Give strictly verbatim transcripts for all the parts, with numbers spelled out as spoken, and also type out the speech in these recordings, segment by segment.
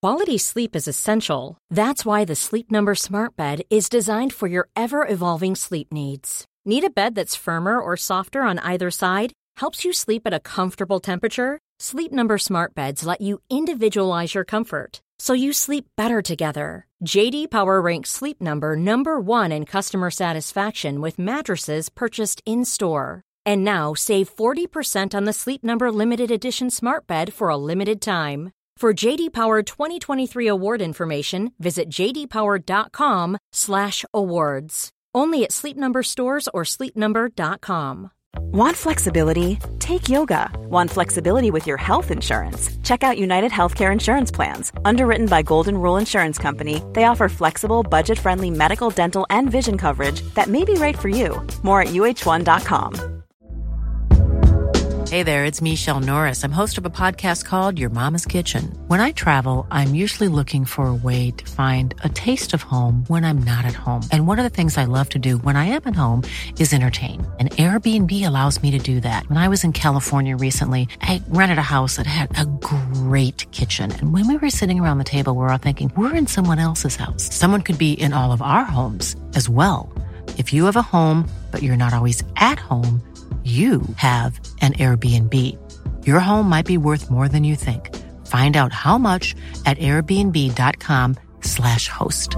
Quality sleep is essential. That's why the Sleep Number Smart Bed is designed for your ever-evolving sleep needs. Need a bed that's firmer or softer on either side? Helps you sleep at a comfortable temperature? Sleep Number Smart Beds let you individualize your comfort, so you sleep better together. J D Power ranks Sleep Number number one in customer satisfaction with mattresses purchased in-store. And now, save forty percent on the Sleep Number Limited Edition Smart Bed for a limited time. For J D Power twenty twenty-three award information, visit jdpower.com slash awards. Only at Sleep Number stores or sleep number dot com. Want flexibility? Take yoga. Want flexibility with your health insurance? Check out United Healthcare Insurance Plans. Underwritten by Golden Rule Insurance Company, they offer flexible, budget-friendly medical, dental, and vision coverage that may be right for you. More at U H one dot com. Hey there, it's Michelle Norris. I'm host of a podcast called Your Mama's Kitchen. When I travel, I'm usually looking for a way to find a taste of home when I'm not at home. And one of the things I love to do when I am at home is entertain. And Airbnb allows me to do that. When I was in California recently, I rented a house that had a great kitchen. And when we were sitting around the table, we were all thinking, we're in someone else's house. Someone could be in all of our homes as well. If you have a home, but you're not always at home, you have an Airbnb. Your home might be worth more than you think. Find out how much at airbnb.com slash host.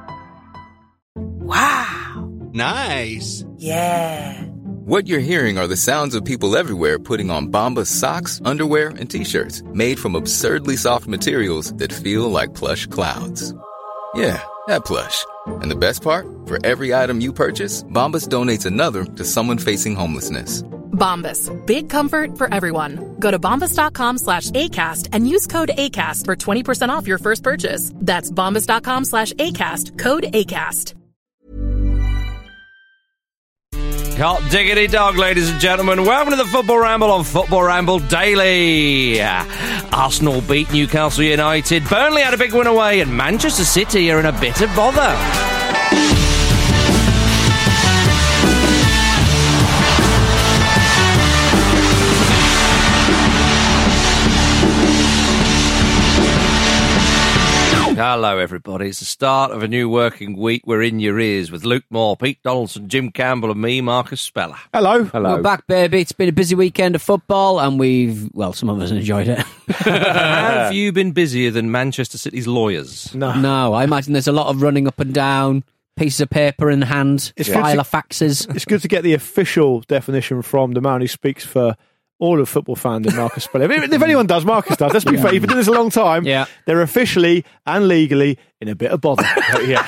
Wow. Nice. Yeah. What you're hearing are the sounds of people everywhere putting on Bombas socks, underwear, and T-shirts made from absurdly soft materials that feel like plush clouds. Yeah, that plush. And the best part? For every item you purchase, Bombas donates another to someone facing homelessness. Bombas. Big comfort for everyone. Go to bombas.com slash ACAST and use code ACAST for twenty percent off your first purchase. That's bombas.com slash ACAST. Code ACAST. Hot diggity dog, ladies and gentlemen. Welcome to the Football Ramble on Football Ramble Daily. Arsenal beat Newcastle United. Burnley had a big win away, and Manchester City are in a bit of bother. Hello, everybody. It's the start of a new working week. We're in your ears with Luke Moore, Pete Donaldson, Jim Campbell, and me, Marcus Speller. Hello. Hello. We're back, baby. It's been a busy weekend of football, and we've, well, some of us enjoyed it. Have you been busier than Manchester City's lawyers? No. No, I imagine there's a lot of running up and down, pieces of paper in the hand, it's file of faxes. It's good to get the official definition from the man who speaks for all of football fandom, Marcus Speller. If, if anyone does, Marcus does. Let's be yeah. fair. You've been doing this a long time. Yeah. They're officially and legally in a bit of bother. yeah.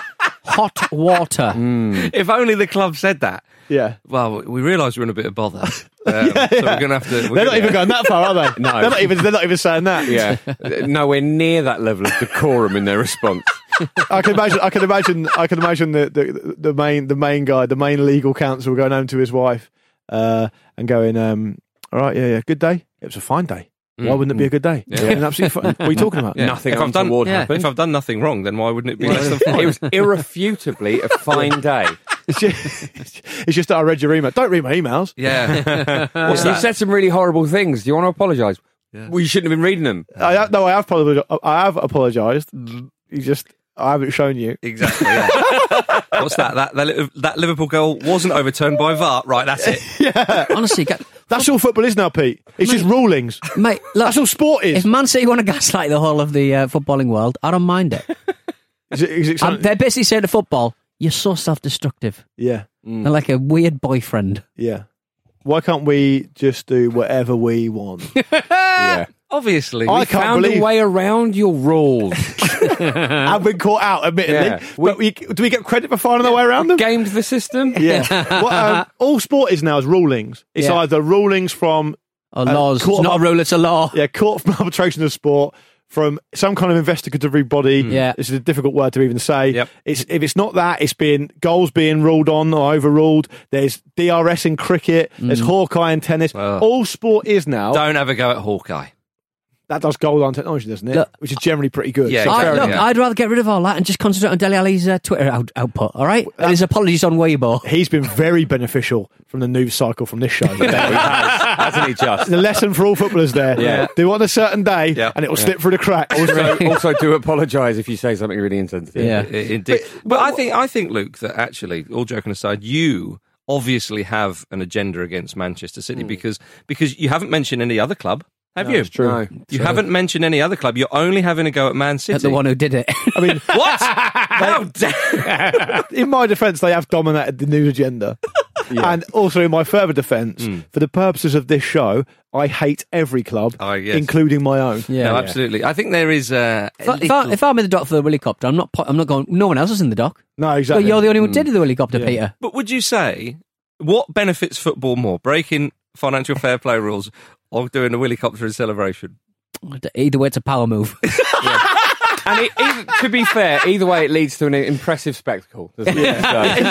Hot water. Mm. If only the club said that. Yeah. Well, we realise we're in a bit of bother. Um, yeah, yeah. So we're going to have to... They're not gonna, even going that far, are they? No. They're not even, they're not even saying that. Yeah. Nowhere near that level of decorum in their response. I can imagine. I can imagine. I can imagine the, the the main the main guy, the main legal counsel, going home to his wife uh, and going, um, "All right, yeah, yeah, good day. It was a fine day. Why wouldn't it be a good day? Yeah. An absolutely fine. What are you talking about? Yeah. Nothing if I've done, untoward yeah. happened. If I've done nothing wrong, then why wouldn't it be less than fine? It was irrefutably a fine day. It's just, it's just that I read your email. Don't read my emails. Yeah. What's you said some really horrible things. Do you want to apologise? Yeah. Well, you shouldn't have been reading them. I have, no, I have apologized. I have apologised. You just. I haven't shown you. Exactly, yeah. What's that? That, that? That Liverpool goal wasn't overturned by V A R. Right, that's it. yeah. Honestly, get, that's all football is now, Pete. It's mate, just rulings. Mate, look, that's all sport is. If Man City want to gaslight the whole of the uh, footballing world, I don't mind it. is it, is it um, they're basically saying to football, you're so self-destructive. Yeah. Mm. They're like a weird boyfriend. Yeah. Why can't we just do whatever we want? yeah. Obviously, I we can't found believe... a way around your rules. I've been caught out, admittedly. Yeah. We... But we, do we get credit for finding a way around them? Gamed the system. Yeah. well, um, all sport is now is rulings. It's yeah. either rulings from oh, laws. It's not a rule; it's a law. Yeah, court from arbitration of sport. From some kind of investigatory body. Mm. Yeah. This is a difficult word to even say. Yep. It's, if it's not that, it's been goals being ruled on or overruled. There's D R S in cricket. Mm. There's Hawkeye in tennis. Well, all sport is now. Don't ever go at Hawkeye. that does goal line technology, doesn't it? Look, Which is generally pretty good. Yeah, So I, fair look, enough. I'd rather get rid of all that and just concentrate on Dele Alli's uh, Twitter out- output, all right? And his apologies on Weibo. He's been very beneficial from the news cycle from this show. Hasn't he just? The lesson for all footballers there. Yeah. Do it on a certain day, Yeah. and it will slip through the cracks. Also, also do apologise if you say something really insensitive. Yeah. I- Indeed. But, I think, I think, Luke, that actually, all joking aside, you obviously have an agenda against Manchester City because because you haven't mentioned any other club, have No, you? it's true. No. You haven't mentioned any other club. You're only having a go at Man City. At the one who did it. I mean, What? How dare? in my defence, they have dominated the news agenda. And also, in my further defence, for the purposes of this show, I hate every club, Oh, yes. including my own. Yeah. No, absolutely. I think there is uh, a If, I, if, I, if I'm in the dock for the Willy Copter, I'm not. po- I'm not going. No one else is in the dock. No, But exactly. you're the only one who did the Willy Copter, Yeah. Peter. But would you say what benefits football more, breaking financial fair play rules or doing a Willy Copter in celebration? Either way, it's a power move. And it, either, to be fair, either way, it leads to an impressive spectacle. Doesn't it?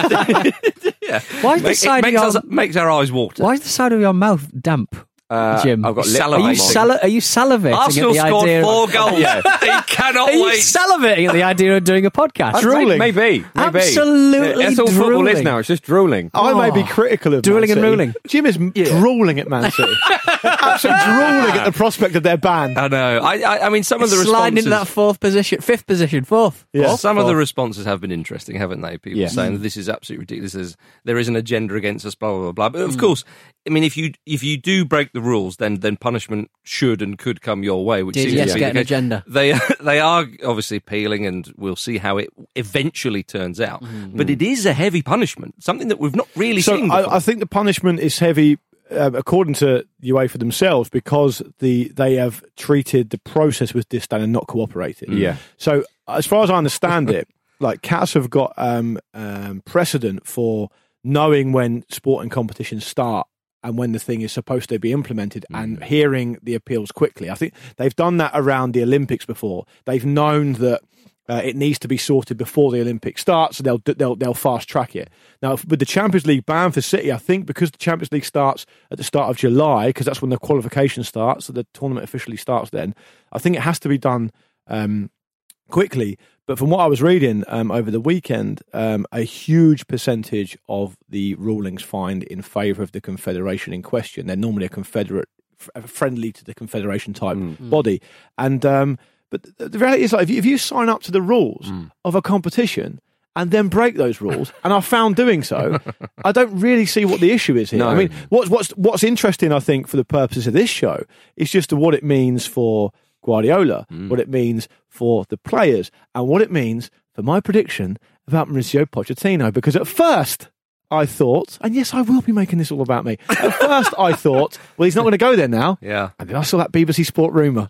So, Yeah. Why is the Make- side it makes, of us, your, makes our eyes water. Why is the side of your mouth damp, uh, Jim? I've got lip Salivate. Are you, balm on. sali- are you salivating Arsenal at the scored idea? four goals. Yeah. He cannot Are you wait. salivating at the idea of doing a podcast? Drooling. Maybe, maybe. Absolutely That's all football is drooling. now. It's just drooling. I may be Oh. critical of Drooling Man and City. ruling. Jim is m drooling at Man City. Absolutely drooling at the prospect of their ban. I know. I, I, I mean, some of the Sliding responses. into that fourth position, fifth position, fourth. Yeah. Some of Oh. the responses have been interesting, haven't they? People Yeah. saying that this is absolutely ridiculous. There's, there is an agenda against us, blah blah blah. blah. But of course, I mean, if you if you do break the rules, then then punishment should and could come your way. Which Did seems yes to be get the an case. agenda? They they are obviously appealing, and we'll see how it eventually turns out. But it is a heavy punishment, something that we've not really So seen before. I, I think the punishment is heavy, um, according to UEFA themselves, because the they have treated the process with disdain and not cooperated. Yeah. So as far as I understand it, like Cats have got um, um, precedent for knowing when sporting competitions start and when the thing is supposed to be implemented and hearing the appeals quickly. I think they've done that around the Olympics before. They've known that uh, it needs to be sorted before the Olympics starts, so they'll they'll they'll fast track it. Now, with the Champions League ban for City, I think because the Champions League starts at the start of July, because that's when the qualification starts, so the tournament officially starts then. I think it has to be done um, quickly. But from what I was reading um, over the weekend, um, a huge percentage of the rulings find in favour of the confederation in question. They're normally a confederate, f- friendly to the confederation type body, and um, but the the reality is, like, if you, if you sign up to the rules of a competition and then break those rules, and are found doing so, I don't really see what the issue is here. No. I mean, what's what's what's interesting, I think, for the purposes of this show, is just what it means for Guardiola, what it means for the players, and what it means for my prediction about Mauricio Pochettino. Because at first I thought, and yes, I will be making this all about me. At first I thought, well, he's not going to go there now. Yeah. And then I saw that B B C Sport rumour.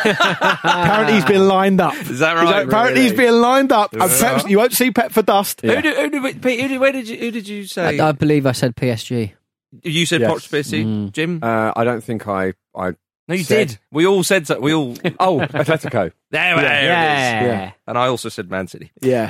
Apparently he's been lined up. Is that He's- right? apparently he's Really? been lined up. And Pep's, you won't see Pep for dust. Who did, who did, Pete, who did, where did you, who did you say? I, I believe I said P S G. you said Yes. Poch P S G, Jim? Uh, I don't think I. I no, you said- did. We all said that. We all. oh, Atletico. There, there it is. Yeah. And I also said Man City. Yeah.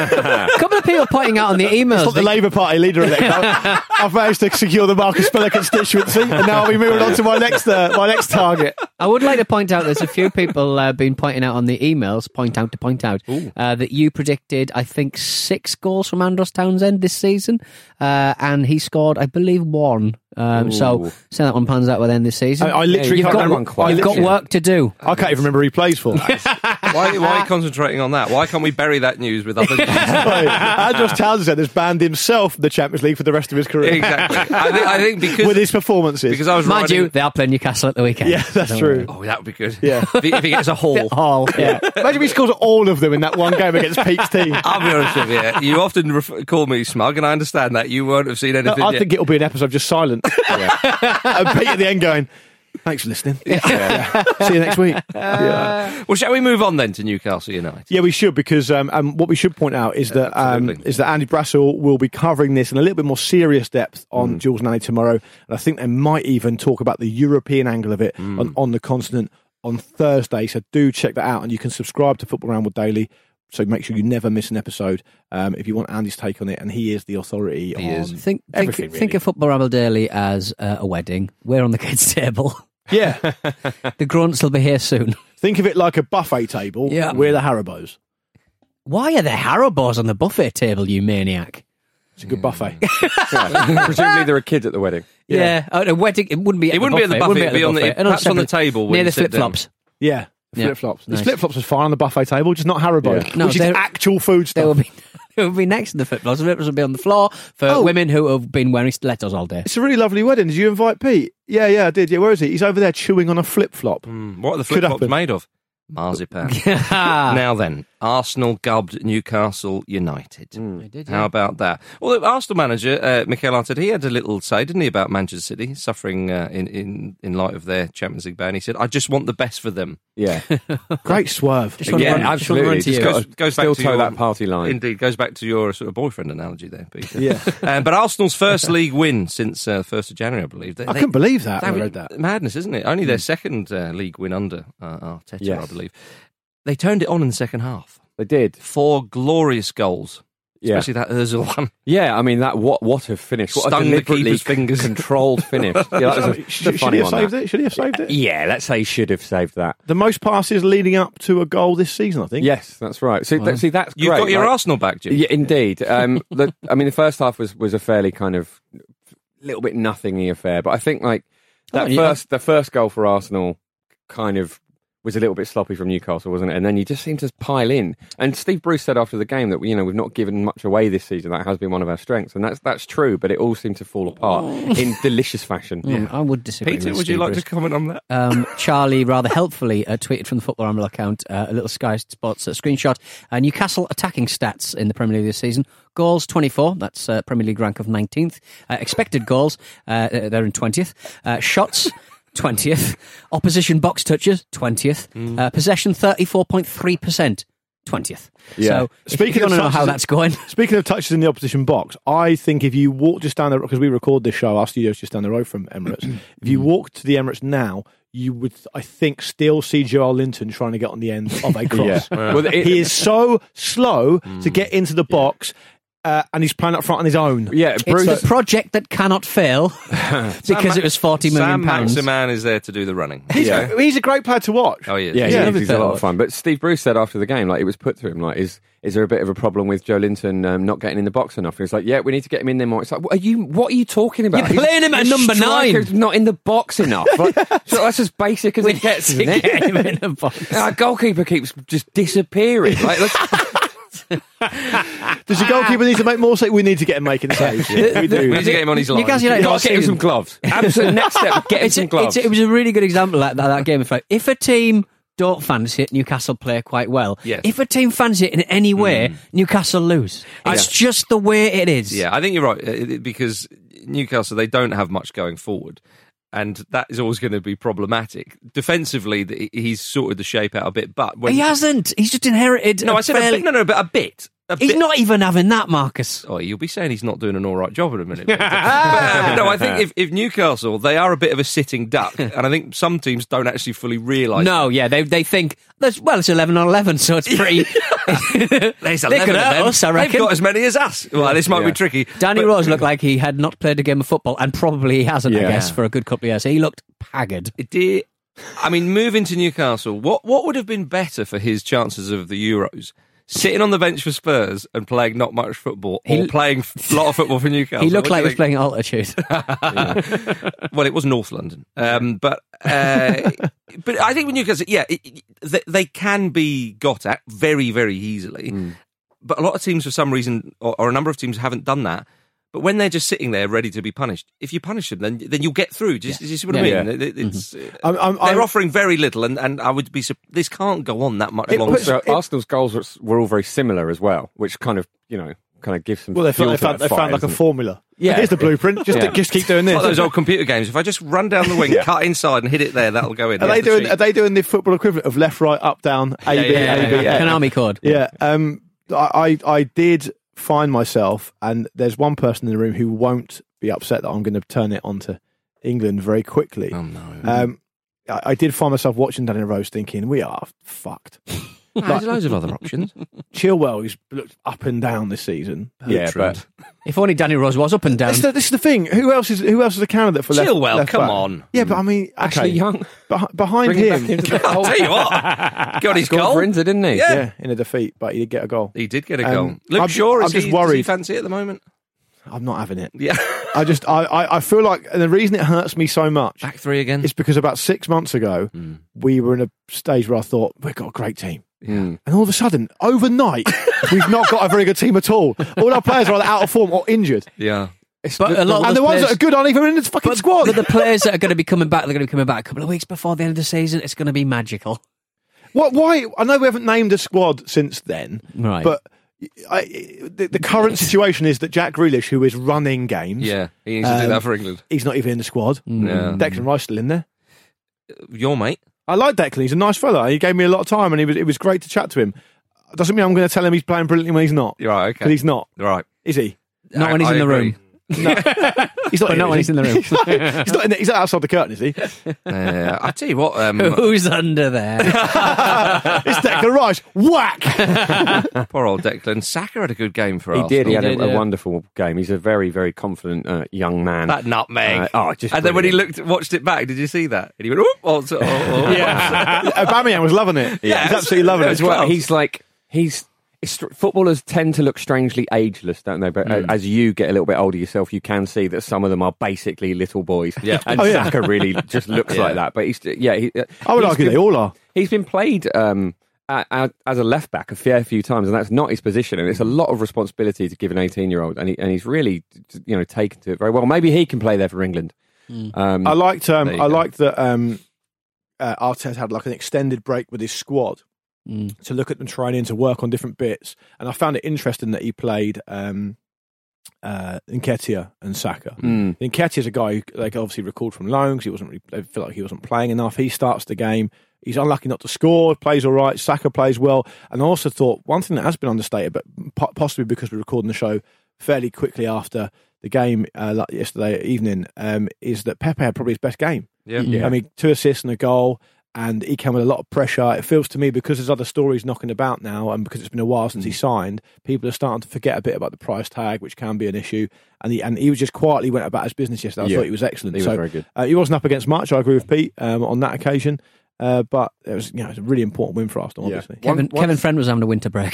A couple of people pointing out on the emails. It's not the that- Labour Party leader elect. I- I've managed to secure the Marcus Speller constituency, and now I'll be moving on to my next uh, my next target. I would like to point out there's a few people uh, been pointing out on the emails, point out to point out, uh, that you predicted, I think, six goals from Andros Townsend this season, uh, and he scored, I believe, one. Um, so, so that one pans out by the end of the season. I, I literally you've can't got, remember. one quite. you've got literally- work to do. I can't even remember who he plays for. Why, why are you concentrating on that? Why can't we bury that news with other news? Andros Townsend has banned himself from the Champions League for the rest of his career. Exactly. I think, I think because With his performances. because I was Mind writing, you, they are playing Newcastle at the weekend. yeah, that's true. Oh, that would be good. Yeah. If he, if he gets a haul. Hall, yeah. Imagine if he scores all of them in that one game against Pete's team. I'll be honest with you. You often ref- call me smug, and I understand that. You won't have seen No, anything I yet. think it'll be an episode just silent. And Pete at the end going, thanks for listening. Yeah. See you next week. Yeah. Well, shall we move on then to Newcastle United? Yeah, we should, because um, um, what we should point out is that um, absolutely. is that Andy Brassel will be covering this in a little bit more serious depth on Jules Nani tomorrow, and I think they might even talk about the European angle of it on, on the continent on Thursday. So do check that out, and you can subscribe to Football Ramble Daily. So make sure you never miss an episode um, if you want Andy's take on it, and he is the authority He on is. Think, think, everything. think really. of Football Ramble Daily as uh, a wedding. We're on the kids' table. Yeah. The grunts will be here soon. Think of it like a buffet table. Yeah. We're the Haribos. Why are there Haribos on the buffet table, you maniac? It's a good buffet. Yeah. Presumably there are kids at the wedding. Yeah, yeah. a wedding. It wouldn't be. At It the wouldn't be at the buffet. buffet. It It'd be on the, buffet. perhaps on the Separate- table when near you the sit flip down. flops. Yeah. Yeah. Flip flops. The Nice. flip flops was fine on the buffet table, just not Haribo, Yeah. No, which is they're- actual food They will stuff. be. It would be next to the flip flops. The flip flops would be on the floor for Oh. women who have been wearing stilettos all day. It's a really lovely wedding. Did you invite Pete? Yeah, yeah, I did. Yeah, where is he? He's over there chewing on a flip flop. Mm, what are the Could flip flops happen. made of? Marzipan. Ah. Now then, Arsenal gubbed Newcastle United. They did, How yeah. about that? Well, the Arsenal manager, uh, Mikel Arteta, he had a little say, didn't he, about Manchester City suffering uh, in, in, in light of their Champions League ban. He said, I just want the best for them. Yeah. Great swerve. Just wanna yeah, run- just wanna absolutely. run to Just you. got Goes- to goes back still to toe your- that party line. Indeed, goes back to your sort of boyfriend analogy there, Peter. Yeah. um, but Arsenal's first league win since uh, first of January, I believe. They, I they- couldn't believe that when I That read that. Madness, isn't it? Only their second uh, league win under uh, Arteta, Yes. I believe. They turned it on in the second half. They did. Four glorious goals, Yeah. especially that Ozil one. Yeah, I mean, that what what a finish. What Stung a the deliberately keeper's fingers. controlled finish. Yeah, that was a, Should, a should funny he have one, saved that. it? Should he have saved it? Yeah, let's say he should have saved that. The most passes leading up to a goal this season, I think. Yes, that's right. See, that, see that's You've great. got your like- Arsenal back, Jim. Yeah, indeed. Um, the, I mean, the first half was, was a fairly kind of little bit nothingy affair, but I think like that Oh, yeah. first the first goal for Arsenal kind of was a little bit sloppy from Newcastle, wasn't it? And then you just seem to pile in. And Steve Bruce said after the game that you know we've not given much away this season. That has been one of our strengths, and that's that's true. But it all seemed to fall apart in delicious fashion. Mm, I would disagree. Peter, with would you Steve like Bruce. to comment on that? Um, Charlie rather helpfully uh, tweeted from the Football Ramble account uh, a little Sky Sports uh, screenshot. Uh, Newcastle attacking stats in the Premier League this season. Goals, twenty-four. That's uh, Premier League rank of nineteenth. Uh, expected goals, uh, they're in twentieth. Uh, shots, twentieth. Opposition box touches, twentieth. Uh, possession, thirty-four point three percent. twentieth. Yeah. So, if, Speaking if you of want to know touches- how that's going, Speaking of touches in the opposition box, I think if you walk just down the because we record this show, our studio's just down the road from Emirates. If you walk to the Emirates now, you would, I think, still see Joel Linton trying to get on the end of a cross. Yeah. Well, it- he is so slow to get into the box, uh, and he's playing up front on his own. Yeah, Bruce. it's the project that cannot fail because it was forty million Sam pounds. Maximan is there to do the running. He's, Yeah. he's a great player to watch. Oh, he is. Yeah, Yeah. he's, he's a lot of fun. But Steve Bruce said after the game, like it was put to him, like, is is there a bit of a problem with Joe Linton um, not getting in the box enough? And he's like, yeah, we need to get him in there more. It's like, what are you? What are you talking about? You're playing him at His number nine. striker's not in the box enough. Like, so that's as basic as it gets, isn't it? Get him in the box. Our goalkeeper keeps just disappearing. Like, let's- Does the goalkeeper need to make more saves? We need to get him making saves. Yeah, we do. We need to get him on his line. Newcastle United You've got last to get him season- some gloves. Absolute next step, get him It's, some gloves. it's, it was a really good example of that, that game. It's like, if a team don't fancy it, Newcastle play quite well. Yes. If a team fancy it in any way, Newcastle lose. It's just the way it is. Yeah, I think you're right uh, it- because Newcastle, they don't have much going forward. And that is always going to be problematic. Defensively, th- he's sorted the shape out a bit, but when He hasn't. He's just inherited. no, a I said a fairly- bit, no, no, but a bit. A He's bit. not even having that, Marcus. Oh, you'll be saying he's not doing an all right job in a minute. but, uh, no, I think if, if Newcastle, they are a bit of a sitting duck, and I think some teams don't actually fully realise. No, yeah, they they think that's well, it's eleven on eleven, so it's pretty. There's They eleven could of hurt them. us, I They've reckon. got as many as us. Well, this might be Yeah. tricky. Danny but- Rose looked like he had not played a game of football, and probably he hasn't, I Yeah. guess, for a good couple of years. He looked haggard. Did, I mean, moving to Newcastle, what what would have been better for his chances of the Euros? Sitting on the bench for Spurs and playing not much football, or He- playing a lot of football for Newcastle? He looked What like do he was you playing altitude. think? Well, it was North London, um, but uh, but I think with Newcastle, yeah, it, it, they, they can be got at very very easily. But a lot of teams, for some reason, or, or a number of teams, haven't done that. But when they're just sitting there ready to be punished, if you punish them, then then you'll get through. Do you, do you see what I Yeah. mean? It- it's, I'm, I'm, they're I'm, offering very little, and, and I would be. sup- This can't go on that much It longer. puts- So it- Arsenal's goals were, were all very similar as well, which kind of, you know, kind of gives some. well, they fuel found, they to found, that they fire, found like a doesn't it? formula. Yeah. Here's the blueprint. Just, Yeah. just keep doing It's this. like those old computer games. If I just run down the wing, cut inside, and hit it there, that'll go in. Are That's they the doing? cheat. Are they doing the football equivalent of left, right, up, down, A, B, yeah, A, B, yeah. A? Konami code. Yeah, um, I, I I did find myself, and there's one person in the room who won't be upset that I'm going to turn it onto England very quickly. Oh no! Um, I, I did find myself watching Danny Rose thinking, we are fucked. There's loads of other options. Chilwell, who's looked up and down this season. Yeah, but If only Danny Rose was up and down. This is, the, this is the thing. Who else is who else is a candidate for left? Chilwell, left come back? on. Yeah, but I mean, okay. Ashley Young. Beh- behind Bring him him, back into the I'll fold. tell you what. Got his Scored goal. for Inter, didn't he? Yeah. yeah, in a defeat, but he did get a goal. He did get a Um, goal. Luke I'm- Shaw, is I'm just he, does he worried. fancy it at the moment? I'm not having it. Yeah. I just, I, I, I feel like, and the reason it hurts me so much Back three again. is because about six months ago, Mm. we were in a stage where I thought we've got a great team. Mm. And all of a sudden, overnight, we've not got a very good team at all. All our players are either out of form or injured. Yeah. But a lot of And the those ones players- that are good aren't even in the fucking But, squad. but the players that are going to be coming back, they're going to be coming back a couple of weeks before the end of the season. It's going to be magical. What? Why? I know we haven't named a squad since then, Right. but I, the, the current situation is that Jack Grealish, who is running games, Yeah. He needs to do Um, that for England. he's not even in the squad. Yeah. Declan Rice still in there. Your mate. I like Declan. He's a nice fella. He gave me a lot of time, and he was, it was great to chat to him. Doesn't mean I'm going to tell him he's playing brilliantly when he's not. You're right, okay. Because he's not, Right. is he? Not I- when he's I in the agree. room. No, he's not. But in, not when is he's in the room. he? he's, not, he's not in. The, he's not outside the curtain, is he? Uh, I tell you what, um, Who's under there? It's Declan Rice. Whack. poor old Declan. Saka had a good game for He Arsenal. did. He had did, a, a yeah. wonderful game. He's a very, very confident uh, young man. That nutmeg. Uh, oh, just and then when he brilliant. looked, watched it back, did you see that? And he went, "Oop!" Oh, oh, oh, oh. Yeah, Aubameyang was loving it. Yeah, he's absolutely loving it. it's as well. Well, he's like he's. It's, footballers tend to look strangely ageless, don't they? But uh, as you get a little bit older yourself, you can see that some of them are basically little boys. Yeah. and Oh, yeah. Saka really just looks Yeah. like that. But he's yeah, he, uh, I would he's argue been- they all are. He's been played um, a- a- as a left back a fair few times, and that's not his position. And it's a lot of responsibility to give an eighteen-year-old, and he, and he's really, you know, taken to it very well. Maybe he can play there for England. Um, I liked. Um, There you I go. liked that um, uh, Arteta had like an extended break with his squad Mm. to look at them training to work on different bits, and I found it interesting that he played um, uh, Nketiah and Saka. Mm. Nketiah's a guy who they obviously recalled from loan because he wasn't. Really, they felt like he wasn't playing enough. He starts the game. He's unlucky not to score. Plays all right. Saka plays well. And I also thought one thing that has been understated, but po- possibly because we're recording the show fairly quickly after the game uh, like yesterday evening, um, is that Pepe had probably his best game. Yeah. Yeah. I mean, two assists and a goal, and he came with a lot of pressure. It feels to me, because there's other stories knocking about now, and because it's been a while since he signed, people are starting to forget a bit about the price tag, which can be an issue. And he and he was just quietly went about his business yesterday. I Yeah. thought he was excellent. He was so very good. Uh, he wasn't up against much. I agree with Pete um, on that occasion. Uh, but it was, you know, it was a really important win for Arsenal, Yeah. obviously. Kevin, One- Kevin Friend was having a winter break.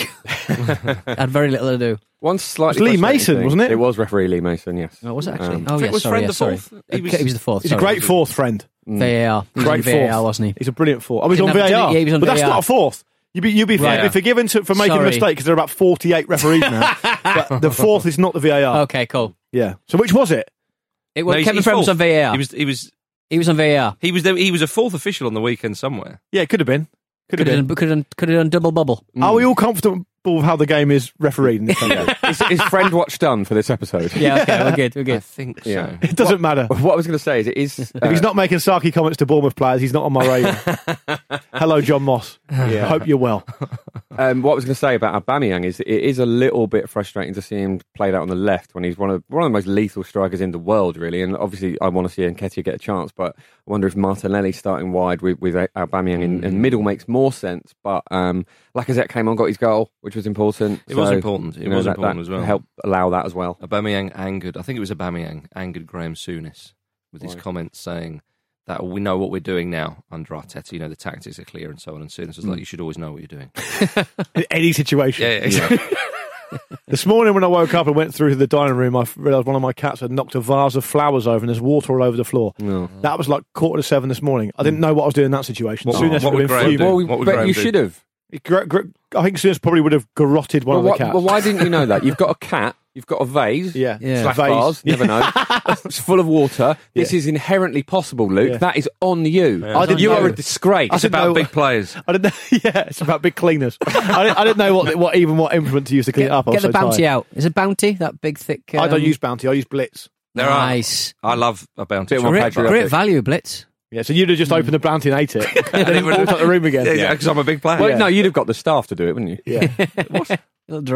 Had very little to do. One slightly It was Lee frustrating Mason, thing- wasn't it? It was referee Lee Mason. Yes. Oh, was it actually? Um, oh, I think yeah, was sorry, Friend yeah, the sorry. fourth? He Uh, was- he was the fourth. He's a sorry. great fourth friend. V A R. He was Great on V A R, fourth. wasn't he? He's a brilliant fourth. Oh, he's on Didn't V A have- R. yeah, he was on but V A R. that's not a fourth. You'd be, you'd be, Right. be forgiven to, for making Sorry. a mistake because there are about forty-eight referees now. But the fourth is not the V A R. Okay, cool. Yeah. So which was it? It No, was he's- Kevin he's Friend was fourth. on V A R. He was, he was, He was on V A R. he was, the, he was a fourth official on the weekend somewhere. Yeah, it could have been. Could have Could have been. done, could have done, could have done double bubble. Are we all comfortable with how the game is refereed in this country? is, is Friend Watch done for this episode? Yeah, okay, we're good, we're I good. think Yeah. so. It doesn't matter. What I was going to say is, it is. If he's not making sarky comments to Bournemouth players, he's not on my radar. Hello, John Moss. I hope you're well. Um, what I was going to say about Aubameyang is it is a little bit frustrating to see him played out on the left when he's one of one of the most lethal strikers in the world, really. And obviously, I want to see Nketiah get a chance, but I wonder if Martinelli starting wide with, with Aubameyang in, in middle makes more sense. But um, Lacazette came on, got his goal, which was important. It was So, important. It you know, was that, important that as well. Help allow that as well. Aubameyang angered, I think it was Aubameyang, angered Graham Souness with his Right. comments saying that we know what we're doing now under Arteta. You know, the tactics are clear and so on. And Souness was like, you should always know what you're doing. In any situation. Yeah, yeah, yeah. This morning when I woke up and went through the dining room, I realised one of my cats had knocked a vase of flowers over and there's water all over the floor. No. That was like quarter to seven this morning. I didn't know what I was doing in that situation. What- Souness what would would have Graham been do? Well, fuming. What would but Graham you do? should have. Gr- gr- I think Souness probably would have garroted one Well, of the why, cats. well, why didn't you know that? You've got a cat, you've got a vase, Yeah. Yeah. slash Vase. vase, never know. It's full of water. This Yeah. is inherently possible, Luke. Yeah. That is on you. I didn't you know. are a disgrace. I It's didn't about know- big players. I didn't know. Yeah, it's about big cleaners. I, didn't, I didn't know what, what even what implement to use to clean Get, it up. I get was the so bounty tired. out. Is it bounty? That big, thick. Um, I don't use bounty. I use Blitz. There are. Nice. I love a bounty. Bit more Great, patriotic. great value, Blitz. Yeah, so you'd have just opened the bounty and ate it, and then walked out the room again. Yeah, because I'm a big player. Well, Yeah. no, you'd have got the staff to do it, wouldn't you? Yeah. A little dry.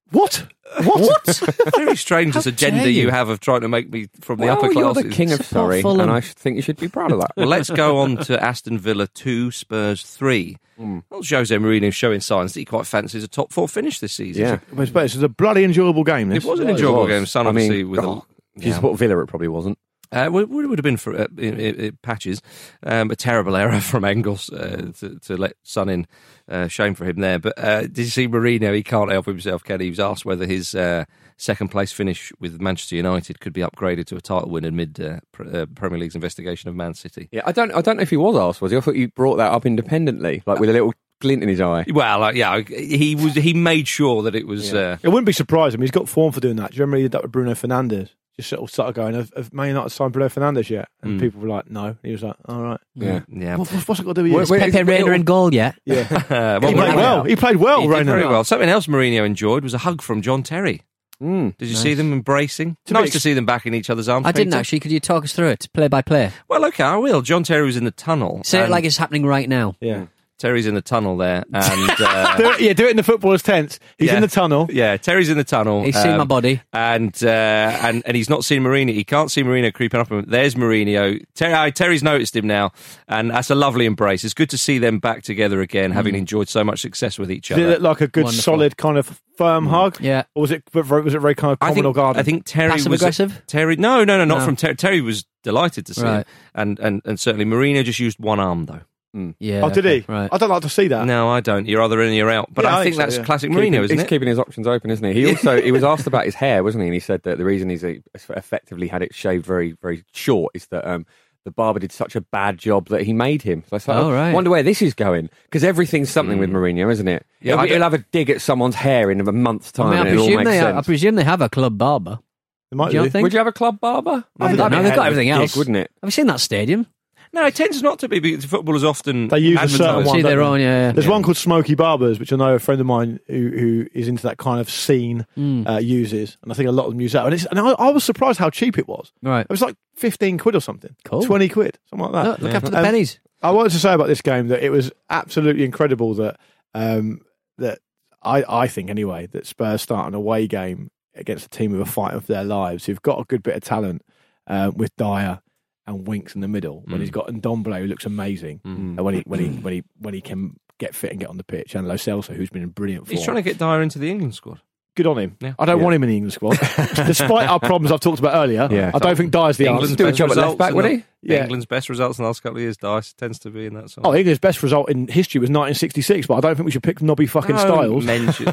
What? What? Very strange this How agenda dare you? you? have of trying to make me from the Well, upper you're classes. the king of Surrey, Fulham. and I should think you should be proud of that. Well, let's go on to Aston Villa two, Spurs three. Mm. Well, Jose Mourinho showing signs that he quite fancies a top four finish this season. Yeah. But it's- but it's a bloody enjoyable game. This. It was an It enjoyable was. game. Son, I obviously, mean, with oh, a, if you yeah. support Villa, it probably wasn't. Uh, well, it would have been for uh, in, in, in patches. Um, a terrible error from Engels uh, to, to let Son in. Uh, shame for him there. But uh, did you see Mourinho? He can't help himself, can he? He was asked whether his uh, second place finish with Manchester United could be upgraded to a title win amid uh, pr- uh, Premier League's investigation of Man City. Yeah, I don't. I don't know if he was asked. Was he? I thought you brought that up independently, like with a little glint in his eye. Well, uh, yeah, he was. He made sure that it was. Yeah. Uh, It wouldn't be surprising. He's got form for doing that. Do you remember he did that with Bruno Fernandes? Just sort of started going, have, have Man United signed Bruno Fernandes yet? And Mm. people were like, no. He was like, all right. Yeah. yeah. What, what's, what's it got to do with Wait, you? Is wait, Pepe it's- Reina in goal yet? Yeah. Uh, he well, played Mourinho- well. He played well, He did Reina. very well. Something else Mourinho enjoyed was a hug from John Terry. Mm. Did you see them embracing? To nice be- to see them back in each other's arms. I didn't Peter. actually. Could you talk us through it, play by play? Well, okay, I will. John Terry was in the tunnel. Say it and like it's happening right now. Yeah. Terry's in the tunnel there, and uh, Do it, yeah, do it in the footballer's tent. He's Yeah. in the tunnel. yeah, Terry's in the tunnel. He's seen um, my body. and uh, and and he's not seen Mourinho. He can't see Mourinho creeping up on him. There's Mourinho. Terry, Terry's noticed him now, and that's a lovely embrace. It's good to see them back together again, having enjoyed so much success with each Did it other. look like a good, Wonderful. solid, kind of firm hug? Yeah. Or was it, was it very kind of I common think, or garden? I think Terry Passive was aggressive? Terry, no, no, no, not No. from Terry. Terry was delighted to see him, Right. and and and certainly Mourinho just used one arm though. Yeah. Oh, did okay, he? Right. I don't like to see that. No, I don't. You're either in or you're out. But Yeah, I I think think so, that's yeah. classic Keeping- Mourinho, isn't he's it? keeping his options open, isn't he? He also he was asked about his hair, wasn't he? And he said that the reason he's uh, effectively had it shaved very, very short is that um, the barber did such a bad job that he made him. So I thought, Oh, right. wonder where this is going, because everything's something with Mourinho, isn't it? Yeah, he'll, I he'll don't- have a dig at someone's hair in a month's I, time, mean, I, and it all presume makes they, I sense. presume they have a club barber. It might Do you do. not think? Would you have a club barber? I think don't that'd know, be they've a got hell of a everything gig, else. wouldn't it? Have you seen that stadium? No, it tends not to be because footballers often They use a advertise- certain one. See don't their they? own, yeah. There's one called Smoky Barbers, which I know a friend of mine who, who is into that kind of scene Mm. uh, uses, and I think a lot of them use that. And, it's, and I, I was surprised how cheap it was. Right. It was like fifteen quid or something, Cool. twenty quid, something like Look, that. look after the Um, pennies. I wanted to say about this game that it was absolutely incredible that um, that I, I think anyway that Spurs start an away game against a team with a fight of their lives who've got a good bit of talent uh, with Dyer and Winks in the middle. When Mm. he's got Ndombele who looks amazing, Mm. and when he when he when he when he can get fit and get on the pitch, and Lo Celso who's been in brilliant form. He's trying to get Dyer into the England squad. Good on him. Yeah. I don't Yeah. want him in the England squad, despite our problems I've talked about earlier. Yeah. I don't think Dyer's the England's answer. do a best job at left results back, in would the- he? Yeah. England's best results in the last couple of years, Dice tends to be in that sort. Oh, England's best result in history was nineteen sixty-six, but I don't think we should pick knobby fucking No, Styles. mention-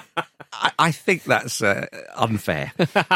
I, I think that's uh, unfair.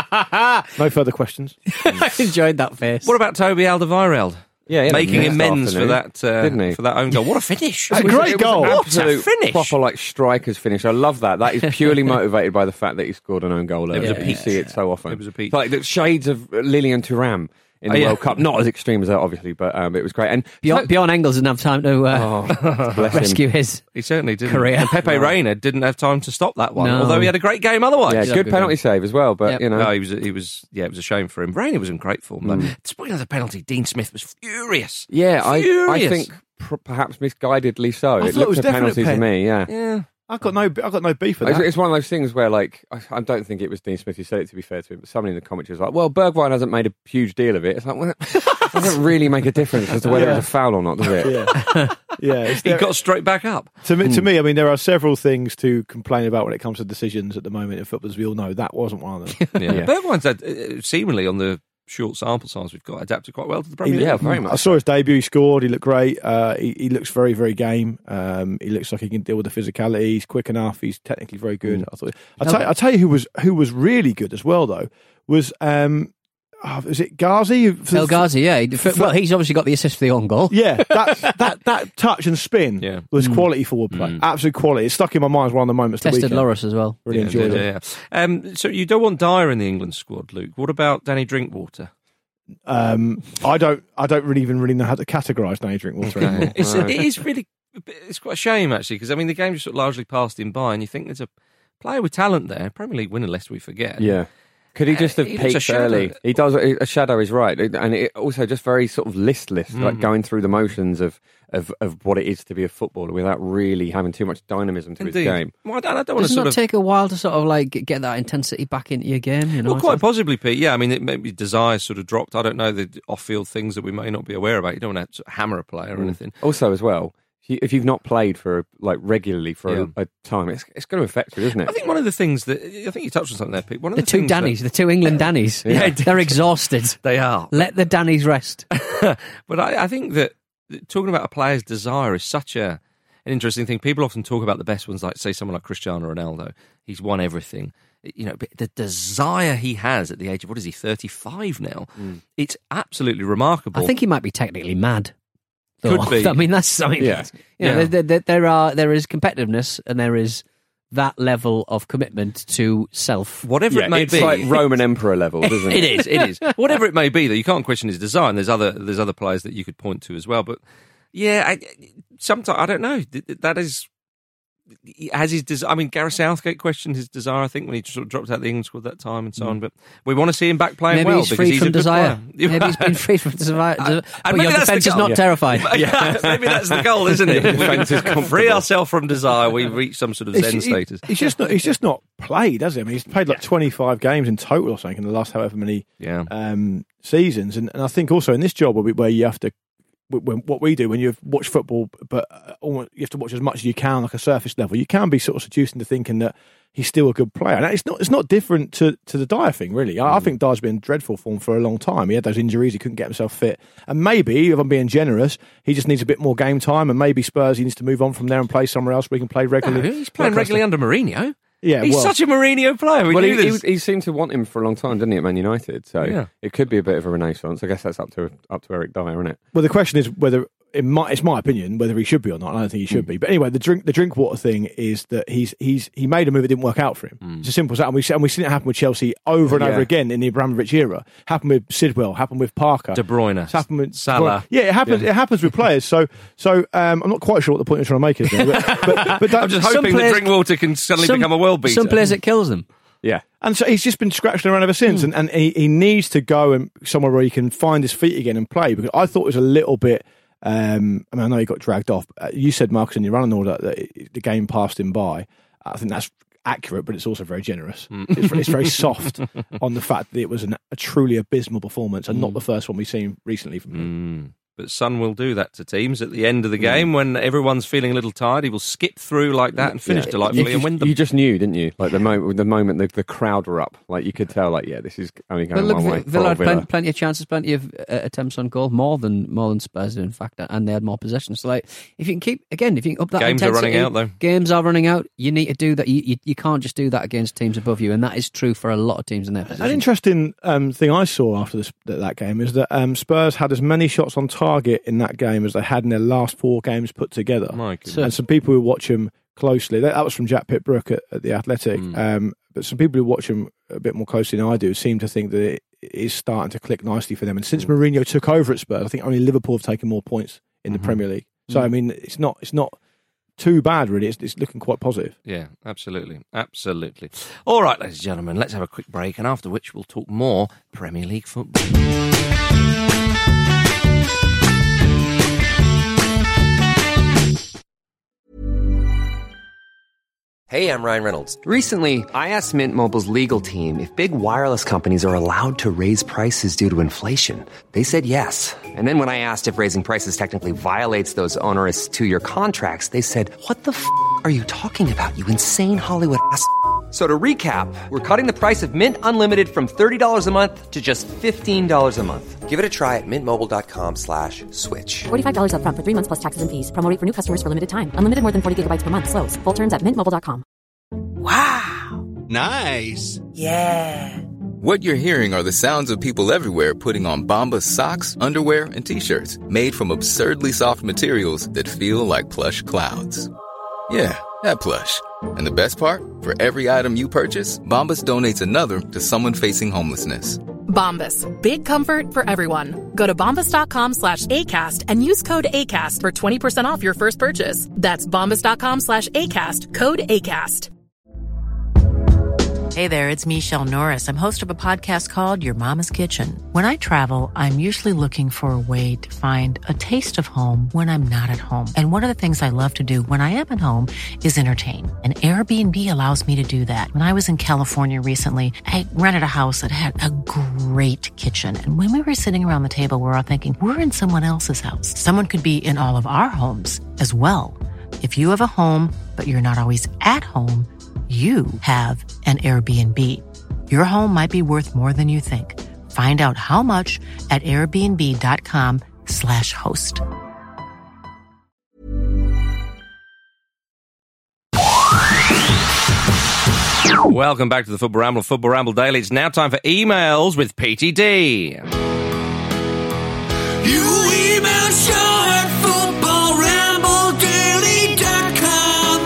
No further questions. I enjoyed that face. What about Toby Alderweireld? Yeah, he had a Making missed amends for afternoon, that, uh, didn't he? for that own goal. What a finish! It's a It was- great it was goal. an What a absolute finish. proper like striker's finish. I love that. That is purely motivated by the fact that he scored an own goal. It was earlier. a You peach. see it so often. It was a peach. It's like the shades of Lilian Thuram in the Oh, yeah. World Cup. Not as extreme as that, obviously, but um, it was great. And Bjorn, Bjorn Engels didn't have time to uh, oh, bless him. rescue his. He certainly didn't. Career. And Pepe Reina didn't have time to stop that one, No. although he had a great game otherwise. Yeah, He's good good penalty save as well. But Yep. you know, No, he was. He was. Yeah, it was a shame for him. Reina was in great form. Though. Speaking of the penalty, Dean Smith was furious. yeah, I, I Furious. think pr- perhaps misguidedly so. I it thought it looked was a penalty definite to pen. me. Yeah. Yeah. I've got no, I've got no beef with It's, that. it's one of those things where, like, I, I don't think it was Dean Smith who said it, to be fair to him, but somebody in the commentary was like, well, Bergwijn hasn't made a huge deal of it. It's like, well, it doesn't really make a difference as to whether Yeah. it's a foul or not, does it? Yeah, yeah. It's He there- got straight back up. to me, to me, I mean, there are several things to complain about when it comes to decisions at the moment in football. As we all know, that wasn't one of them. Yeah. Yeah. Bergwijn's had, uh, seemingly on the short sample size we've got, adapted quite well to the Premier He- League. Yeah, very much. I saw his debut. He scored. He looked great. Uh, he, he looks very, very game. Um, he looks like he can deal with the physicality. He's quick enough. He's technically very good. I thought. I tell, I tell you who was who was really good as well though was um, oh, is it Ghazi? El Ghazi, yeah. He, well, he's obviously got the assist for the own goal. Yeah, that that that touch and spin Yeah. was quality forward play. Absolute quality. It stuck in my mind as one of the moments. of the Tested weekend. Loris as well. Really Yeah, enjoyed yeah, it. yeah. Um, so you don't want Dyer in the England squad, Luke. What about Danny Drinkwater? Um, I don't. I don't really even really know how to categorise Danny Drinkwater anymore. It's, it is really, it's quite a shame actually, because I mean the game just sort of largely passed him by, and you think there's a player with talent there, Premier League winner, lest we forget. Yeah. Could he just have Uh, he looks a peaked shadow. early? He does. A shadow is right, and it also just very sort of listless, Mm-hmm. like going through the motions of, of of what it is to be a footballer without really having too much dynamism to Indeed. his game. Well, I don't, I don't want to Doesn't sort it of. take a while to sort of like get that intensity back into your game? You know, Well, quite possibly, Pete. Yeah, I mean, it maybe desire sort of dropped. I don't know, the off-field things that we may not be aware about. You don't want to sort of hammer a player or anything. Also, as well, if, you, if you've not played for like regularly for Yeah. a, a time, it's it's going to affect you, isn't it? I think one of the things that I think you touched on something there, Pete. One of the the, two things that- Dannies, the two England Dannies. Yeah. They're exhausted. they are. Let the Dannies rest. But I, I think that talking about a player's desire is such a an interesting thing. People often talk about the best ones, like say someone like Cristiano Ronaldo. He's won everything. You know, but the desire he has at the age of what is he, thirty-five now? Mm. It's absolutely remarkable. I think he might be technically mad. though. Could be. I mean, that's. I mean, Yeah. you know, Yeah. there, there, there are there is competitiveness and there is that level of commitment to self. whatever Yeah, it may it's be, like Roman Emperor level, isn't it? It is, it is. Whatever it may be, though, you can't question his design. There's other, there's other players that you could point to as well. But yeah, I, sometimes I don't know. That is, has his desire. I mean, Gareth Southgate questioned his desire, I think, when he sort of dropped out the England squad that time and so on. But we want to see him back playing Maybe well he's because free he's from a good desire. player. Maybe he's been free from desire. And But maybe your that's the defence is goal. not Yeah. terrified. Yeah, maybe that's the goal, isn't it? Defence is We comfortable. free ourselves from desire. We reach some sort of It's- zen he- status. He's just not. He's just not played, has he? I mean, he's played like twenty-five games in total or something in the last however many Yeah. um, seasons, and, and I think also in this job where, we, where you have to, when, what we do when you watch football, but uh, almost, you have to watch as much as you can, like a surface level. You can be sort of seduced into thinking that he's still a good player, and it's not. It's not different to, to the Dyer thing, really. I, I think Dyer's been in dreadful form for a long time. He had those injuries; he couldn't get himself fit, and maybe, if I'm being generous, he just needs a bit more game time, and maybe Spurs he needs to move on from there and play somewhere else where he can play No, regularly. he's playing Like I regularly under Mourinho. Yeah, He's well, such a Mourinho player. We Well, knew he, this. he, he seemed to want him for a long time, didn't he, at Man United? So Yeah. it could be a bit of a renaissance. I guess that's up to up to Eric Dyer, isn't it? Well, the question is whether, in my, it's my opinion, whether he should be or not. I don't think he should be. But anyway, the drink the drink water thing is that he's he's he made a move that didn't work out for him. It's as simple as that. And, we, and we've seen it happen with Chelsea over and Yeah. over again in the Abramovich era. Happened with Sidwell, happened with Parker. De Bruyne, It's happened with Salah. Yeah, it happens. It happens with players. So, so um, I'm not quite sure what the point you're trying to make is. There, but, but, but that, I'm just Some hoping players- that Drinkwater can suddenly Some- become a world beater. Some players it kills them. Yeah. And so he's just been scratching around ever since, and, and he, he needs to go and somewhere where he can find his feet again and play. Because I thought it was a little bit. Um, I mean, I know he got dragged off. But you said, Marcus, in your running order that it- the game passed him by. I think that's accurate, but it's also very generous. It's, it's very soft on the fact that it was an, a truly abysmal performance and not the first one we've seen recently from him. But Son will do that to teams at the end of the game when everyone's feeling a little tired. He will skip through like that and finish Yeah. delightfully you, and win them. You just knew, didn't you? Like the moment, the moment the, the crowd were up, like you could tell, like yeah, this is only But going look, one way. Vi- Villa had Villa. plenty, plenty of chances, plenty of uh, attempts on goal, more than more than Spurs did, in fact, and they had more possession. So, like, if you can keep again, if you can up that Games are intensity, running out, though. Games are running out. You need to do that. You, you you can't just do that against teams above you, and that is true for a lot of teams in their position. An interesting um, thing I saw after this, that, that game is that um, Spurs had as many shots on target in that game as they had in their last four games put together. My goodness. And some people who watch him closely, that, that was from Jack Pitt-Brook at, at The Athletic, um, but some people who watch him a bit more closely than I do seem to think that it is starting to click nicely for them. And since Mourinho took over at Spurs, I think only Liverpool have taken more points in the Premier League. So, I mean, it's not it's not too bad, really. It's, it's looking quite positive. Yeah, absolutely. Absolutely. All right, ladies and gentlemen, let's have a quick break, and after which we'll talk more Premier League football. Hey, I'm Ryan Reynolds. Recently, I asked Mint Mobile's legal team if big wireless companies are allowed to raise prices due to inflation. They said yes. And then when I asked if raising prices technically violates those onerous two-year contracts, they said, "What the f*** are you talking about, you insane Hollywood ass f- So to recap, we're cutting the price of Mint Unlimited from thirty dollars a month to just fifteen dollars a month. Give it a try at mintmobile.com slash switch. forty-five dollars up front for three months plus taxes and fees. Promo rate for new customers for limited time. Unlimited more than forty gigabytes per month. Slows full terms at mint mobile dot com. Wow. Nice. Yeah. What you're hearing are the sounds of people everywhere putting on Bombas socks, underwear, and T-shirts made from absurdly soft materials that feel like plush clouds. Yeah, that plush. And the best part? For every item you purchase, Bombas donates another to someone facing homelessness. Bombas. Big comfort for everyone. Go to bombas.com slash ACAST and use code ACAST for twenty percent off your first purchase. That's bombas.com slash ACAST. Code ACAST. Hey there, it's Michelle Norris. I'm host of a podcast called Your Mama's Kitchen. When I travel, I'm usually looking for a way to find a taste of home when I'm not at home. And one of the things I love to do when I am at home is entertain. And Airbnb allows me to do that. When I was in California recently, I rented a house that had a great kitchen. And when we were sitting around the table, we were all thinking, we're in someone else's house. Someone could be in all of our homes as well. If you have a home, but you're not always at home, you have an Airbnb. Your home might be worth more than you think. Find out how much at airbnb.com slash host. Welcome back to the Football Ramble, Football Ramble Daily. It's now time for emails with P T D. You email show at football ramble daily dot com.